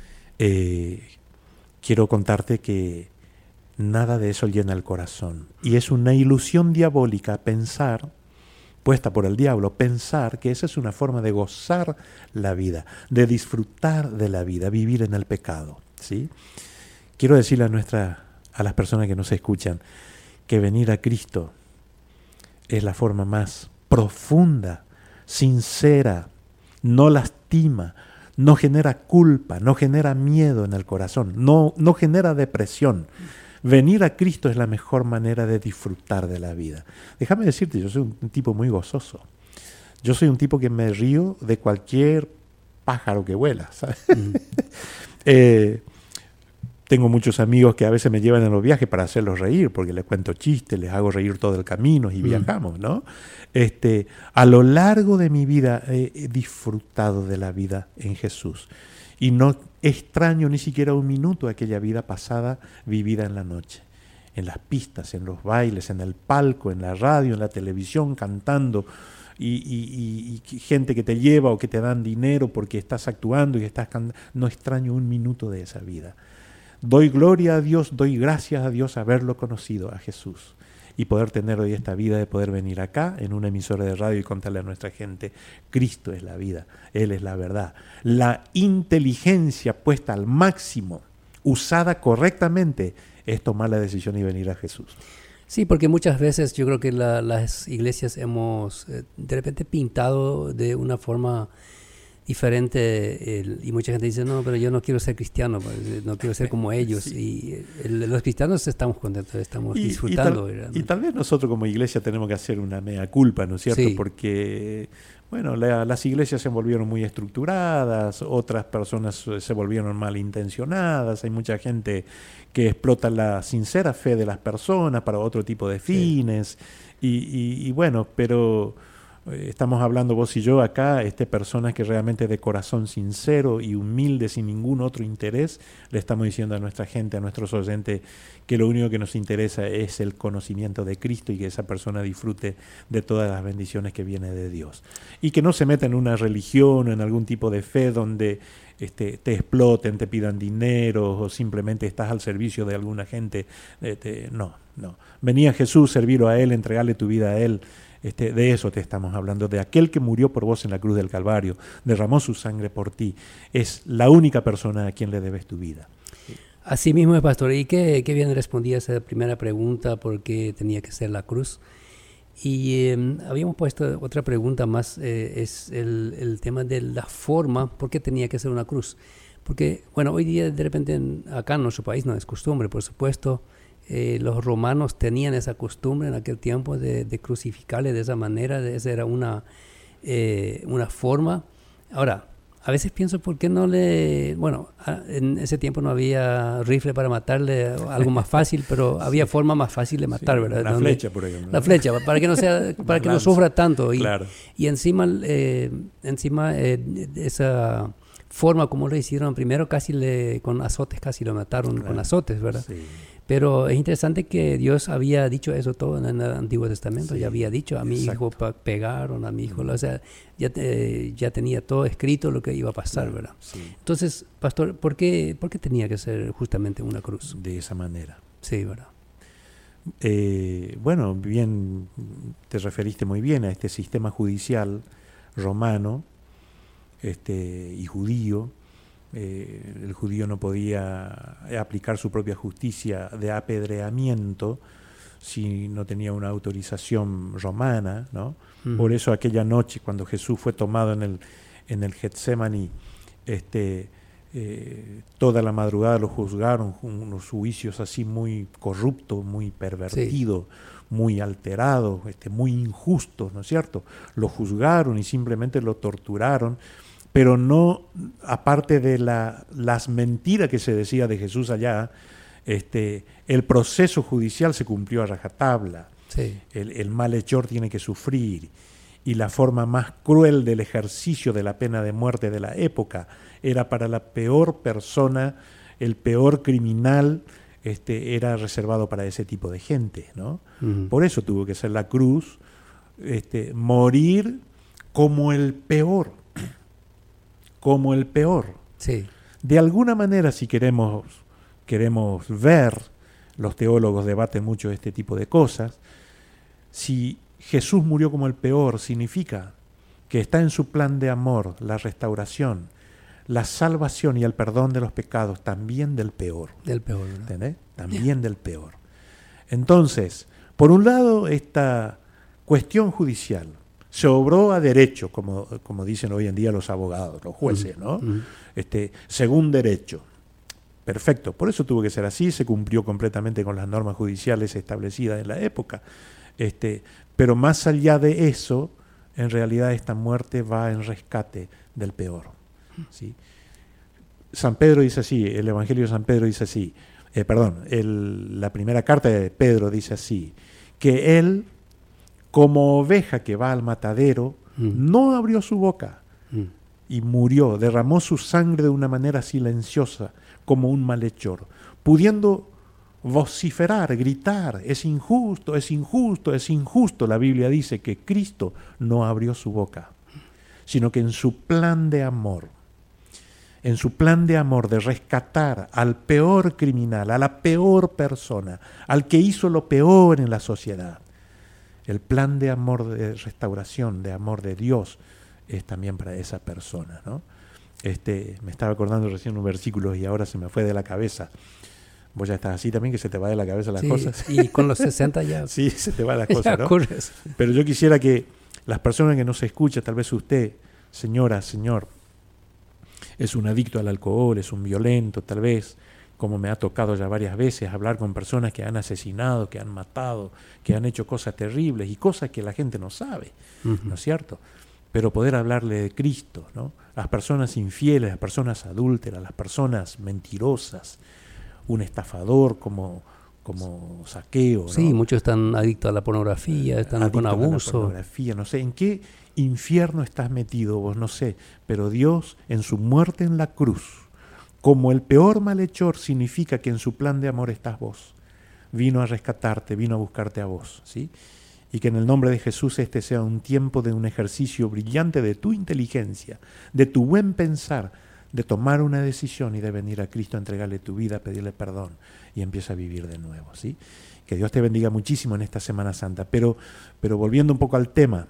quiero contarte que nada de eso llena el corazón. Y es una ilusión diabólica pensar, puesta por el diablo, pensar que esa es una forma de gozar la vida, de disfrutar de la vida, vivir en el pecado, ¿sí? Quiero decirle a las personas que nos escuchan que venir a Cristo es la forma más profunda, sincera, no lastima, no genera culpa, no genera miedo en el corazón, no genera depresión. Venir a Cristo es la mejor manera de disfrutar de la vida. Déjame decirte, yo soy un tipo muy gozoso. Yo soy un tipo que me río de cualquier pájaro que vuela, ¿sabes? Tengo muchos amigos que a veces me llevan en los viajes para hacerlos reír, porque les cuento chistes, les hago reír todo el camino y viajamos, ¿no? A lo largo de mi vida he disfrutado de la vida en Jesús. Y no extraño ni siquiera un minuto aquella vida pasada vivida en la noche. En las pistas, en los bailes, en el palco, en la radio, en la televisión, cantando. Y gente que te lleva o que te dan dinero porque estás actuando y estás cantando. No extraño un minuto de esa vida. Doy gloria a Dios, doy gracias a Dios haberlo conocido, a Jesús. Y poder tener hoy esta vida de poder venir acá en una emisora de radio y contarle a nuestra gente, Cristo es la vida, Él es la verdad. La inteligencia puesta al máximo, usada correctamente, es tomar la decisión y venir a Jesús. Sí, porque muchas veces yo creo que las iglesias hemos de repente pintado de una forma diferente y mucha gente dice, no, pero yo no quiero ser cristiano, no quiero ser como ellos. Sí. Y los cristianos estamos contentos, estamos disfrutando. Y tal vez nosotros como iglesia tenemos que hacer una mea culpa, ¿no es cierto? Sí. Porque, bueno, las iglesias se volvieron muy estructuradas, otras personas se volvieron malintencionadas, hay mucha gente que explota la sincera fe de las personas para otro tipo de fines. Sí. Y bueno, pero estamos hablando vos y yo acá, personas que realmente de corazón sincero y humilde, sin ningún otro interés, le estamos diciendo a nuestra gente, a nuestros oyentes, que lo único que nos interesa es el conocimiento de Cristo y que esa persona disfrute de todas las bendiciones que vienen de Dios. Y que no se meta en una religión o en algún tipo de fe donde te exploten, te pidan dinero o simplemente estás al servicio de alguna gente. No. Vení a Jesús, servirlo a Él, entregarle tu vida a Él. De eso te estamos hablando, de aquel que murió por vos en la cruz del Calvario, derramó su sangre por ti. Es la única persona a quien le debes tu vida. Así mismo es, pastor. Y qué bien respondí a esa primera pregunta, por qué tenía que ser la cruz. Y habíamos puesto otra pregunta más, es el tema de la forma, por qué tenía que ser una cruz. Porque, bueno, hoy día de repente acá en nuestro país no es costumbre, por supuesto. Los romanos tenían esa costumbre en aquel tiempo de crucificarle de esa manera, esa era una forma. Ahora, a veces pienso por qué no en ese tiempo no había rifle para matarle, algo más fácil, pero había forma más fácil de matar, sí, ¿verdad? La flecha, por ejemplo. La flecha, para que no sea, para que no sufra tanto. Claro. Y encima esa forma como lo hicieron primero, con azotes casi lo mataron, claro, con azotes, ¿verdad? Sí. Pero es interesante que Dios había dicho eso todo en el Antiguo Testamento, sí, ya había dicho, a mi hijo pegaron, a mi hijo, o sea, ya tenía todo escrito lo que iba a pasar, claro, ¿verdad? Sí. Entonces, pastor, ¿por qué tenía que ser justamente una cruz? De esa manera. Sí, ¿verdad? Bueno, bien, te referiste muy bien a este sistema judicial romano y judío. El judío no podía aplicar su propia justicia de apedreamiento si no tenía una autorización romana, ¿no? Uh-huh. Por eso aquella noche cuando Jesús fue tomado en el Getsemaní, toda la madrugada lo juzgaron, unos juicios así muy corruptos, muy pervertidos, sí, muy alterados, muy injustos, ¿no es cierto? Lo juzgaron y simplemente lo torturaron. Pero no, aparte de las mentiras que se decía de Jesús allá, el proceso judicial se cumplió a rajatabla. Sí. El malhechor tiene que sufrir. Y la forma más cruel del ejercicio de la pena de muerte de la época era para la peor persona, el peor criminal, era reservado para ese tipo de gente, ¿no? Uh-huh. Por eso tuvo que ser la cruz, morir como el peor. Como el peor. Sí. De alguna manera, si queremos ver, los teólogos debaten mucho este tipo de cosas, si Jesús murió como el peor, significa que está en su plan de amor la restauración, la salvación y el perdón de los pecados, también del peor. Del peor, ¿no? ¿Entendés? También del peor. Entonces, por un lado, esta cuestión judicial se obró a derecho, como dicen hoy en día los abogados, los jueces, ¿no? Uh-huh. Según derecho. Perfecto, por eso tuvo que ser así, se cumplió completamente con las normas judiciales establecidas en la época. Pero más allá de eso, en realidad esta muerte va en rescate del peor, ¿sí? San Pedro dice así, el Evangelio de San Pedro dice así, la primera carta de Pedro dice así, que él, como oveja que va al matadero, no abrió su boca y murió, derramó su sangre de una manera silenciosa, como un malhechor, pudiendo vociferar, gritar, es injusto, es injusto, es injusto. La Biblia dice que Cristo no abrió su boca, sino que en su plan de amor de rescatar al peor criminal, a la peor persona, al que hizo lo peor en la sociedad, el plan de amor, de restauración, de amor de Dios, es también para esa persona, ¿no? Me estaba acordando recién un versículo y ahora se me fue de la cabeza. Vos ya estás así también, que se te va de la cabeza las cosas. Y con los 60 ya. Sí, se te va las cosas, ¿no? Ocurres. Pero yo quisiera que las personas que nos escuchan, tal vez usted, señora, señor, es un adicto al alcohol, es un violento, tal vez, como me ha tocado ya varias veces hablar con personas que han asesinado, que han matado, que han hecho cosas terribles y cosas que la gente no sabe, ¿no es cierto? Pero poder hablarle de Cristo, ¿no? Las personas infieles, las personas adúlteras, las personas mentirosas, un estafador como Saqueo, ¿no? Sí, muchos están adictos a la pornografía, están con abuso. A la pornografía, no sé, ¿en qué infierno estás metido vos? No sé, pero Dios en su muerte en la cruz, como el peor malhechor, significa que en su plan de amor estás vos. Vino a rescatarte, vino a buscarte a vos, ¿sí? Y que en el nombre de Jesús este sea un tiempo de un ejercicio brillante de tu inteligencia, de tu buen pensar, de tomar una decisión y de venir a Cristo a entregarle tu vida, pedirle perdón y empieza a vivir de nuevo, ¿sí? Que Dios te bendiga muchísimo en esta Semana Santa. Pero volviendo un poco al tema,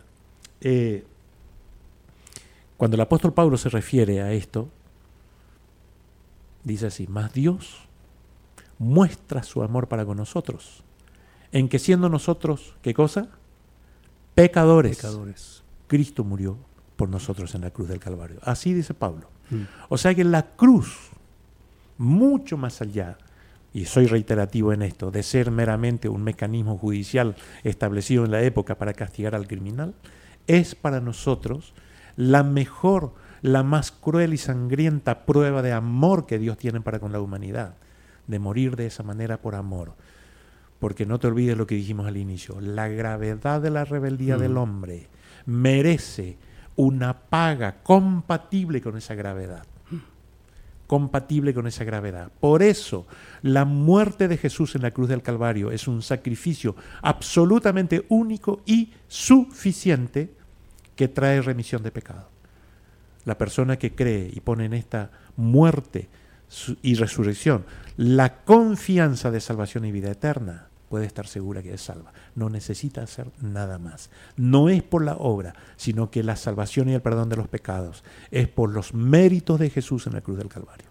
cuando el apóstol Pablo se refiere a esto, dice así, mas Dios, muestra su amor para con nosotros, en que siendo nosotros, ¿qué cosa? Pecadores. Cristo murió por nosotros en la cruz del Calvario. Así dice Pablo. O sea que la cruz, mucho más allá, y soy reiterativo en esto, de ser meramente un mecanismo judicial establecido en la época para castigar al criminal, es para nosotros la mejor, la más cruel y sangrienta prueba de amor que Dios tiene para con la humanidad, de morir de esa manera por amor. Porque no te olvides lo que dijimos al inicio, la gravedad de la rebeldía del hombre merece una paga compatible con esa gravedad. Compatible con esa gravedad. Por eso, la muerte de Jesús en la cruz del Calvario es un sacrificio absolutamente único y suficiente que trae remisión de pecado. La persona que cree y pone en esta muerte y resurrección la confianza de salvación y vida eterna, puede estar segura que es salva. No necesita hacer nada más. No es por la obra, sino que la salvación y el perdón de los pecados es por los méritos de Jesús en la cruz del Calvario.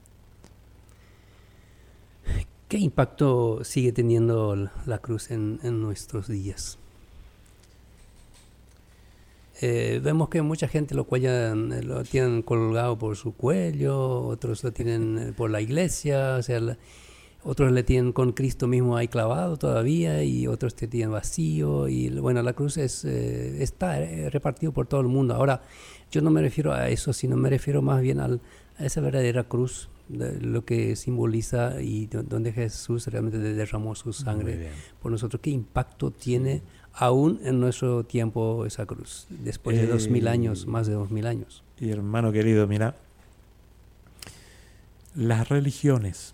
¿Qué impacto sigue teniendo la cruz en nuestros días? Vemos que mucha gente lo tienen colgado por su cuello, otros lo tienen por la iglesia, o sea, otros le tienen con Cristo mismo ahí clavado todavía y otros te tienen vacío. Y bueno, la cruz está repartido por todo el mundo. Ahora, yo no me refiero a eso, sino me refiero más bien a esa verdadera cruz, lo que simboliza y donde Jesús realmente derramó su sangre por nosotros. ¿Qué impacto tiene aún en nuestro tiempo esa cruz, después de 2000 años, más de 2000 años? Y hermano querido, mira, las religiones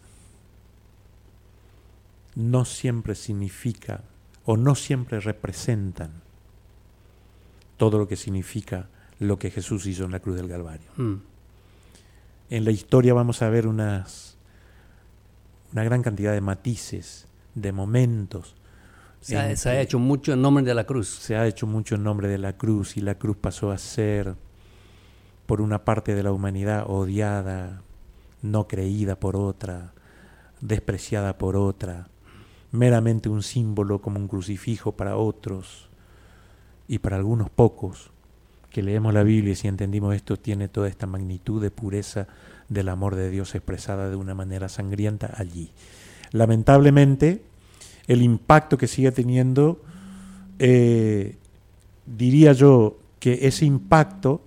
no siempre significa o no siempre representan todo lo que significa lo que Jesús hizo en la cruz del Calvario. En la historia vamos a ver una gran cantidad de matices, de momentos. Se ha hecho mucho en nombre de la cruz. Se ha hecho mucho en nombre de la cruz y la cruz pasó a ser, por una parte de la humanidad, odiada, no creída por otra, despreciada por otra, meramente un símbolo como un crucifijo para otros y para algunos pocos que leemos la Biblia y si entendimos esto tiene toda esta magnitud de pureza del amor de Dios expresada de una manera sangrienta allí. Lamentablemente, el impacto que sigue teniendo, diría yo que ese impacto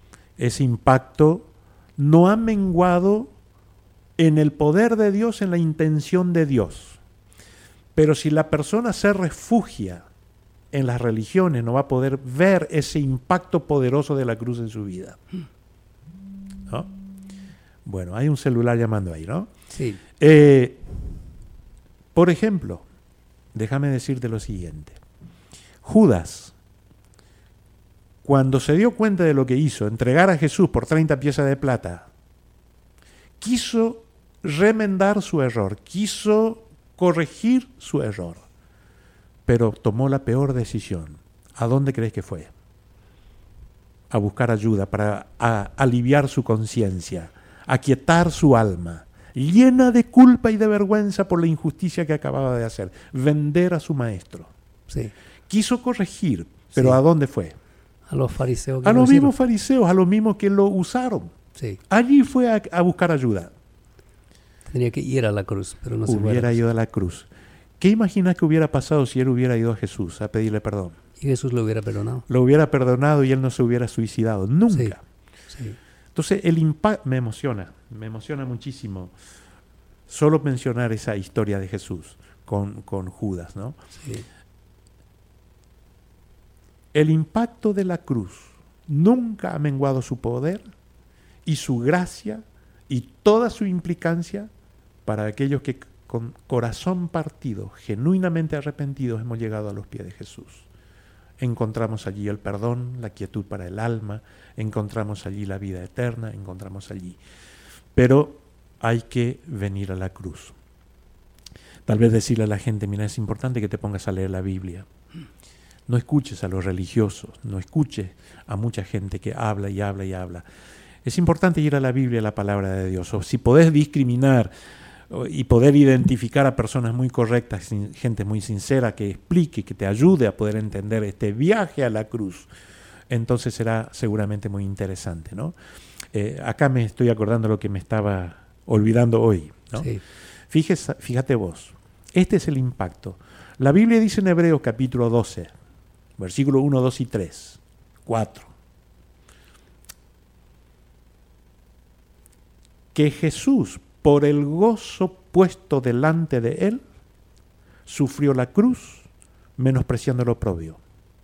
no ha menguado en el poder de Dios, en la intención de Dios. Pero si la persona se refugia en las religiones, no va a poder ver ese impacto poderoso de la cruz en su vida. ¿No? Bueno, hay un celular llamando ahí, ¿no? Sí. Por ejemplo, déjame decirte lo siguiente. Judas, cuando se dio cuenta de lo que hizo, entregar a Jesús por 30 piezas de plata, quiso remendar su error, quiso corregir su error, pero tomó la peor decisión. ¿A dónde crees que fue? A buscar ayuda para aliviar su conciencia, aquietar su alma, llena de culpa y de vergüenza por la injusticia que acababa de hacer, vender a su maestro. Sí. Quiso corregir, pero Sí. ¿a dónde fue? A los fariseos. A los mismos fariseos, a los mismos que lo usaron. Sí. Allí fue a buscar ayuda. Tenía que ir a la cruz, pero no se fue. Hubiera ido a la cruz. ¿Qué imaginas que hubiera pasado si él hubiera ido a Jesús a pedirle perdón? Y Jesús lo hubiera perdonado. Lo hubiera perdonado y él no se hubiera suicidado. Nunca. Sí. Entonces el impacto me emociona muchísimo solo mencionar esa historia de Jesús con Judas, ¿no? Sí. El impacto de la cruz nunca ha menguado su poder y su gracia y toda su implicancia para aquellos que con corazón partido, genuinamente arrepentidos, hemos llegado a los pies de Jesús. Encontramos allí el perdón, la quietud para el alma, encontramos allí la vida eterna, encontramos allí. Pero hay que venir a la cruz. Tal vez decirle a la gente, mira, es importante que te pongas a leer la Biblia. No escuches a los religiosos, no escuches a mucha gente que habla y habla y habla. Es importante ir a la Biblia, a la palabra de Dios. O si podés discriminar y poder identificar a personas muy correctas, gente muy sincera que explique, que te ayude a poder entender este viaje a la cruz, entonces será seguramente muy interesante, ¿no? Acá me estoy acordando lo que me estaba olvidando hoy, ¿no? Sí. Fíjate vos, este es el impacto. La Biblia dice en Hebreos capítulo 12, versículos 1, 2 y 3, 4, que Jesús, por el gozo puesto delante de él, sufrió la cruz, menospreciando lo oprobio.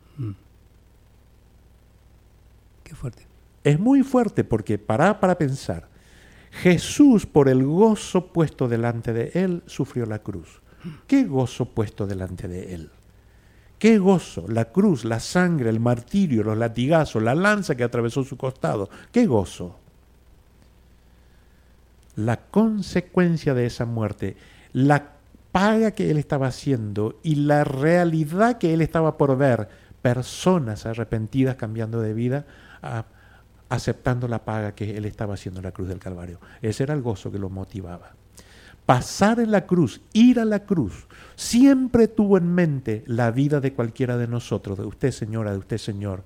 Qué fuerte. Es muy fuerte porque para pensar. Jesús, por el gozo puesto delante de él, sufrió la cruz. ¿Qué gozo puesto delante de él? ¿Qué gozo? La cruz, la sangre, el martirio, los latigazos, la lanza que atravesó su costado. ¿Qué gozo? La consecuencia de esa muerte, la paga que él estaba haciendo y la realidad que él estaba por ver, personas arrepentidas cambiando de vida, aceptando la paga que él estaba haciendo en la cruz del Calvario. Ese era el gozo que lo motivaba. Pasar en la cruz, ir a la cruz, siempre tuvo en mente la vida de cualquiera de nosotros, de usted señora, de usted señor.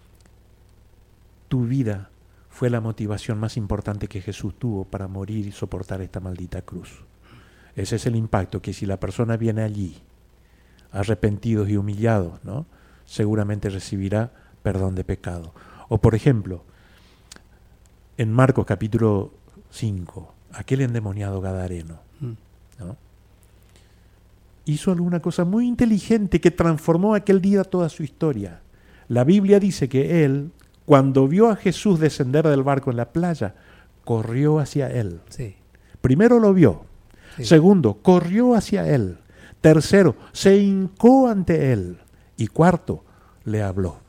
Tu vida fue la motivación más importante que Jesús tuvo para morir y soportar esta maldita cruz. Ese es el impacto, que si la persona viene allí, arrepentidos y humillados, ¿no?, seguramente recibirá perdón de pecado. O por ejemplo, en Marcos capítulo 5, aquel endemoniado gadareno, ¿no?, hizo alguna cosa muy inteligente que transformó aquel día toda su historia. La Biblia dice que él, cuando vio a Jesús descender del barco en la playa, corrió hacia él. Sí. Primero lo vio. Sí. Segundo, corrió hacia él. Tercero, se hincó ante él. Y cuarto, le habló.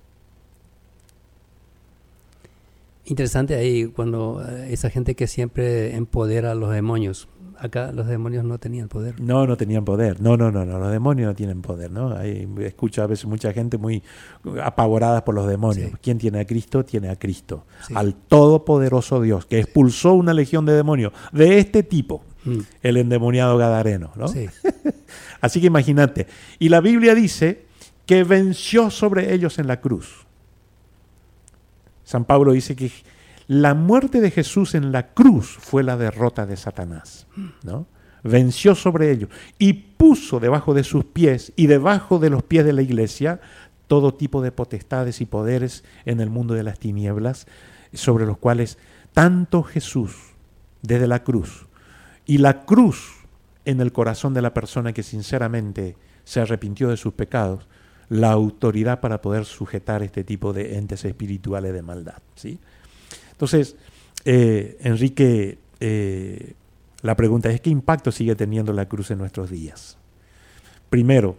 Interesante ahí cuando esa gente que siempre empodera a los demonios. Acá los demonios no tenían poder. No tenían poder. No, los demonios no tienen poder, ¿no? Escucho a veces mucha gente muy apavorada por los demonios. Sí. ¿Quién tiene a Cristo? Tiene a Cristo. Sí. Al todopoderoso Dios, que expulsó una legión de demonios de este tipo, el endemoniado gadareno, ¿no? Sí. Así que imagínate. Y la Biblia dice que venció sobre ellos en la cruz. San Pablo dice que la muerte de Jesús en la cruz fue la derrota de Satanás, ¿no? Venció sobre ellos y puso debajo de sus pies y debajo de los pies de la iglesia todo tipo de potestades y poderes en el mundo de las tinieblas, sobre los cuales tanto Jesús desde la cruz y la cruz en el corazón de la persona que sinceramente se arrepintió de sus pecados, la autoridad para poder sujetar este tipo de entes espirituales de maldad, ¿sí? Entonces, Enrique, la pregunta es: ¿qué impacto sigue teniendo la cruz en nuestros días? Primero,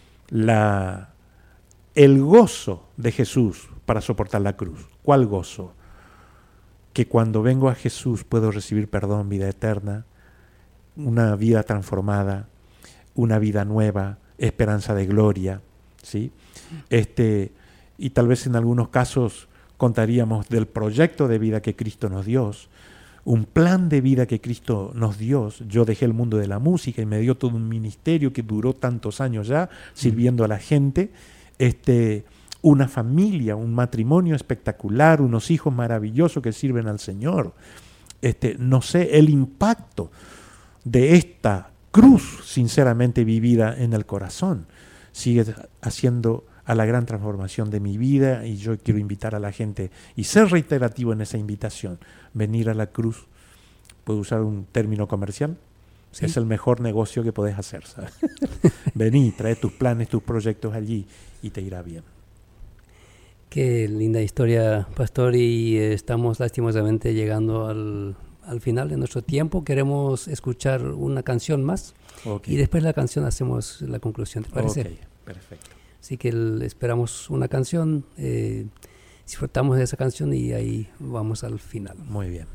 el gozo de Jesús para soportar la cruz. ¿Cuál gozo? Que cuando vengo a Jesús puedo recibir perdón, vida eterna, una vida transformada, una vida nueva, esperanza de gloria, ¿sí? Y tal vez en algunos casos contaríamos del proyecto de vida que Cristo nos dio, un plan de vida que Cristo nos dio. Yo dejé el mundo de la música y me dio todo un ministerio que duró tantos años ya, sirviendo a la gente, una familia, un matrimonio espectacular, unos hijos maravillosos que sirven al Señor. No sé, el impacto de esta cruz sinceramente vivida en el corazón sigue haciendo a la gran transformación de mi vida, y yo quiero invitar a la gente y ser reiterativo en esa invitación. Venir a la cruz, ¿puedo usar un término comercial? Sí. Es el mejor negocio que podés hacer, ¿sabes? Vení, trae tus planes, tus proyectos allí y te irá bien. Qué linda historia, pastor, y estamos lastimosamente llegando al final de nuestro tiempo. Queremos escuchar una canción más, y después de la canción hacemos la conclusión, ¿te parece? Ok, perfecto. Así que esperamos una canción, disfrutamos de esa canción y ahí vamos al final. Muy bien.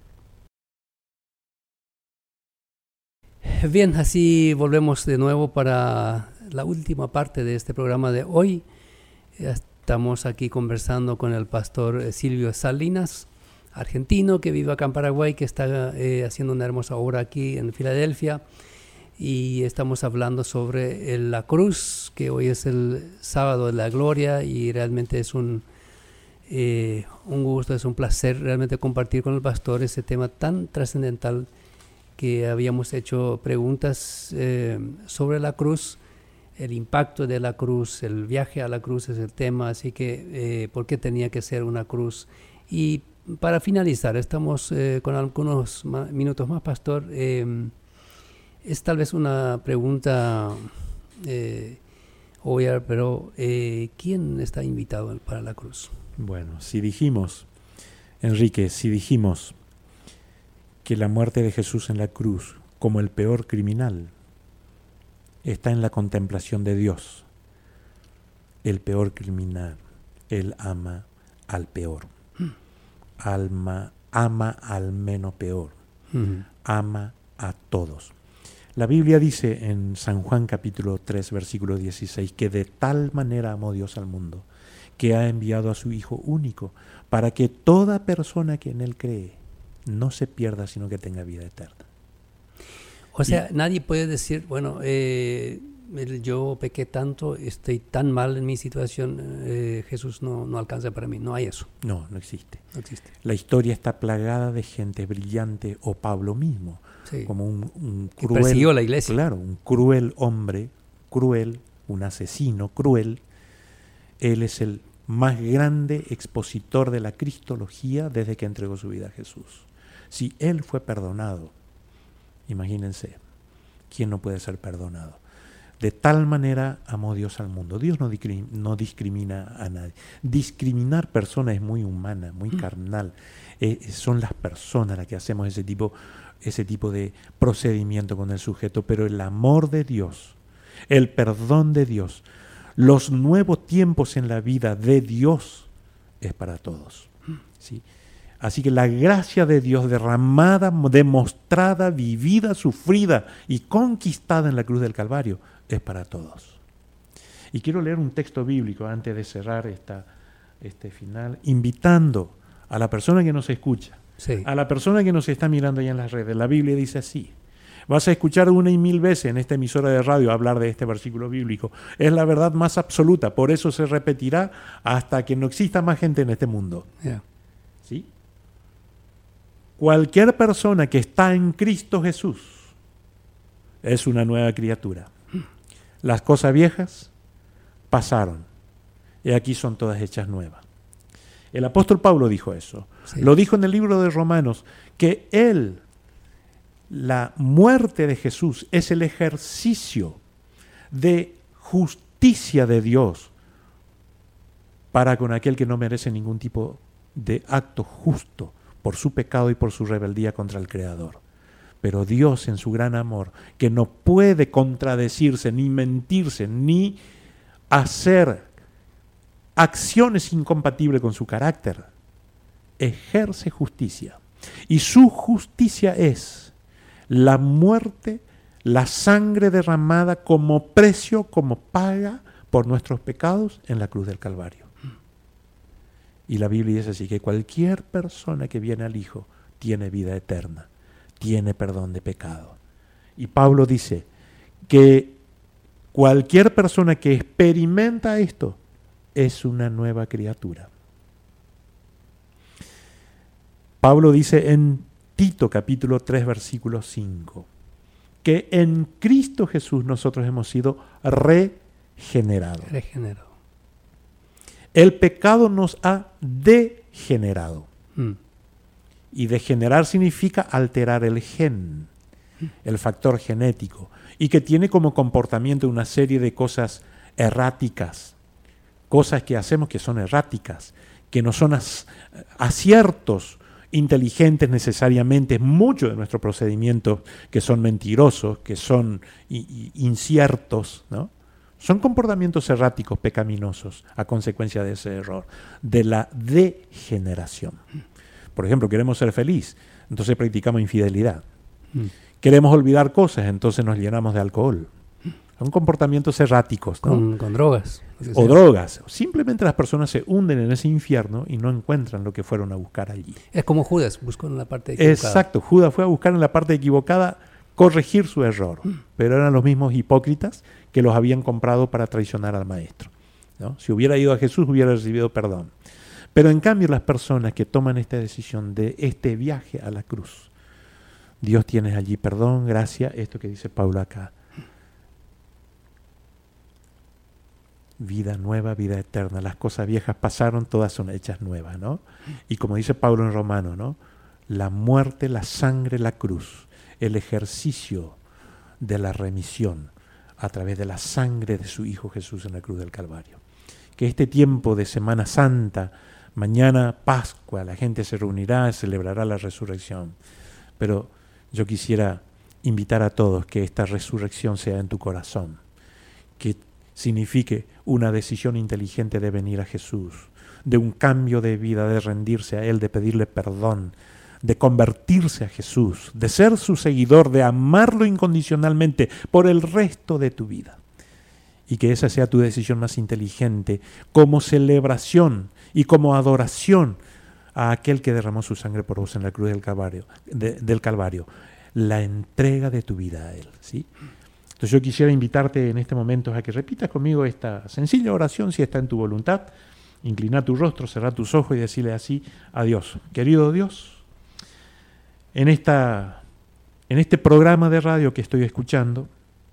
Bien, así volvemos de nuevo para la última parte de este programa de hoy. Estamos aquí conversando con el pastor Silvio Salinas argentino que vive acá en Paraguay, que está haciendo una hermosa obra aquí en Filadelfia. Y estamos hablando sobre la cruz, que hoy es el sábado de la gloria, y realmente es un gusto, es un placer realmente compartir con el pastor ese tema tan trascendental, que habíamos hecho preguntas sobre la cruz, el impacto de la cruz, el viaje a la cruz es el tema, así que ¿por qué tenía que ser una cruz? Y para finalizar, estamos con algunos minutos más, pastor. Es tal vez una pregunta obvia, pero ¿quién está invitado para la cruz? Bueno, si dijimos, Enrique, que la muerte de Jesús en la cruz, como el peor criminal, está en la contemplación de Dios. El peor criminal, Él ama al peor. Ama al menos peor. Ama a todos. La Biblia dice en San Juan capítulo 3, versículo 16, que de tal manera amó Dios al mundo, que ha enviado a su Hijo único, para que toda persona que en Él cree no se pierda, sino que tenga vida eterna. O sea, nadie puede decir, bueno, yo pequé tanto, estoy tan mal en mi situación, Jesús no alcanza para mí. No hay eso. No existe. No existe. La historia está plagada de gente brillante, o Pablo mismo, sí, como un que cruel, persiguió la iglesia. Claro, un cruel hombre, cruel, un asesino cruel. Él es el más grande expositor de la cristología desde que entregó su vida a Jesús. Si él fue perdonado, imagínense, ¿quién no puede ser perdonado? De tal manera amó Dios al mundo. Dios no discrimina a nadie. Discriminar personas es muy humana, muy carnal. Son las personas las que hacemos ese tipo de procedimiento con el sujeto, pero el amor de Dios, el perdón de Dios, los nuevos tiempos en la vida de Dios es para todos. ¿Sí? Así que la gracia de Dios derramada, demostrada, vivida, sufrida y conquistada en la cruz del Calvario es para todos. Y quiero leer un texto bíblico antes de cerrar este final, invitando a la persona que nos escucha, sí, a la persona que nos está mirando allá en las redes. La Biblia dice así. Vas a escuchar 1 y 1000 veces en esta emisora de radio hablar de este versículo bíblico. Es la verdad más absoluta, por eso se repetirá hasta que no exista más gente en este mundo. Yeah. ¿Sí? Cualquier persona que está en Cristo Jesús es una nueva criatura. Las cosas viejas pasaron y aquí son todas hechas nuevas. El apóstol Pablo dijo eso. Sí. Lo dijo en el libro de Romanos, que la muerte de Jesús es el ejercicio de justicia de Dios para con aquel que no merece ningún tipo de acto justo por su pecado y por su rebeldía contra el Creador. Pero Dios, en su gran amor, que no puede contradecirse, ni mentirse, ni hacer acciones incompatibles con su carácter, ejerce justicia. Y su justicia es la muerte, la sangre derramada como precio, como paga por nuestros pecados en la cruz del Calvario. Y la Biblia dice así, que cualquier persona que viene al Hijo tiene vida eterna, tiene perdón de pecado. Y Pablo dice que cualquier persona que experimenta esto es una nueva criatura. Pablo dice en Tito capítulo 3 versículo 5 que en Cristo Jesús nosotros hemos sido regenerados. El pecado nos ha degenerado. Y degenerar significa alterar el gen, el factor genético, y que tiene como comportamiento una serie de cosas erráticas, cosas que hacemos que son erráticas, que no son aciertos inteligentes necesariamente, muchos de nuestros procedimientos que son mentirosos, que son inciertos, ¿no? Son comportamientos erráticos, pecaminosos, a consecuencia de ese error, de la degeneración. Por ejemplo, queremos ser felices, entonces practicamos infidelidad. Queremos olvidar cosas, entonces nos llenamos de alcohol. Son comportamientos erráticos, ¿no? Con drogas. O drogas. Simplemente las personas se hunden en ese infierno y no encuentran lo que fueron a buscar allí. Es como Judas, buscó en la parte equivocada. Exacto, Judas fue a buscar en la parte equivocada corregir su error, pero eran los mismos hipócritas que los habían comprado para traicionar al maestro, ¿no? Si hubiera ido a Jesús hubiera recibido perdón. Pero en cambio las personas que toman esta decisión de este viaje a la cruz, Dios tiene allí perdón, gracia, esto que dice Pablo acá. Vida nueva, vida eterna. Las cosas viejas pasaron, todas son hechas nuevas, ¿no? Y como dice Pablo en Romano, ¿no? La muerte, la sangre, la cruz, el ejercicio de la remisión a través de la sangre de su Hijo Jesús en la cruz del Calvario. Que este tiempo de Semana Santa, mañana Pascua, la gente se reunirá, celebrará la resurrección. Pero yo quisiera invitar a todos que esta resurrección sea en tu corazón, que signifique una decisión inteligente de venir a Jesús, de un cambio de vida, de rendirse a Él, de pedirle perdón, de convertirse a Jesús, de ser su seguidor, de amarlo incondicionalmente por el resto de tu vida. Y que esa sea tu decisión más inteligente como celebración y como adoración a aquel que derramó su sangre por vos en la cruz del Calvario, la entrega de tu vida a Él, ¿sí? Entonces yo quisiera invitarte en este momento a que repitas conmigo esta sencilla oración, si está en tu voluntad. Inclina tu rostro, cerrar tus ojos y decirle así a Dios: querido Dios, en este programa de radio que estoy escuchando,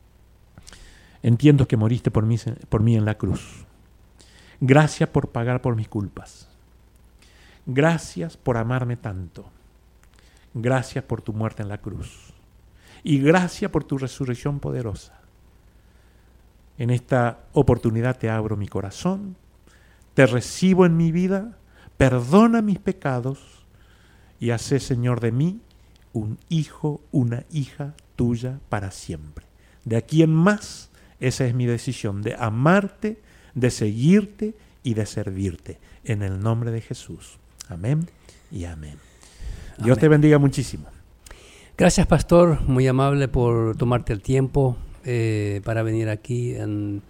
entiendo que moriste por mí en la cruz. Gracias por pagar por mis culpas. Gracias por amarme tanto. Gracias por tu muerte en la cruz. Y gracias por tu resurrección poderosa. En esta oportunidad te abro mi corazón, te recibo en mi vida, perdona mis pecados y hacé, Señor, de mí un hijo, una hija tuya para siempre. De aquí en más, esa es mi decisión, de amarte, de seguirte y de servirte. En el nombre de Jesús. Amén y amén. Dios te bendiga muchísimo. Gracias, pastor, muy amable por tomarte el tiempo para venir aquí en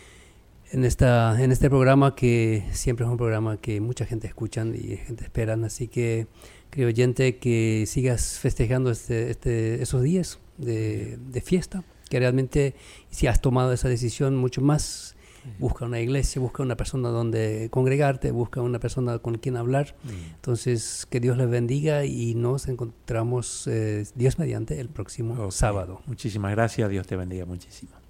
este programa, que siempre es un programa que mucha gente escucha y gente espera. Así que, querido oyente, que sigas festejando esos días de fiesta, que realmente, si has tomado esa decisión, mucho más, busca una iglesia, busca una persona donde congregarte, busca una persona con quien hablar. Entonces, que Dios les bendiga y nos encontramos, Dios mediante, el próximo sábado. Muchísimas gracias, Dios te bendiga muchísimo.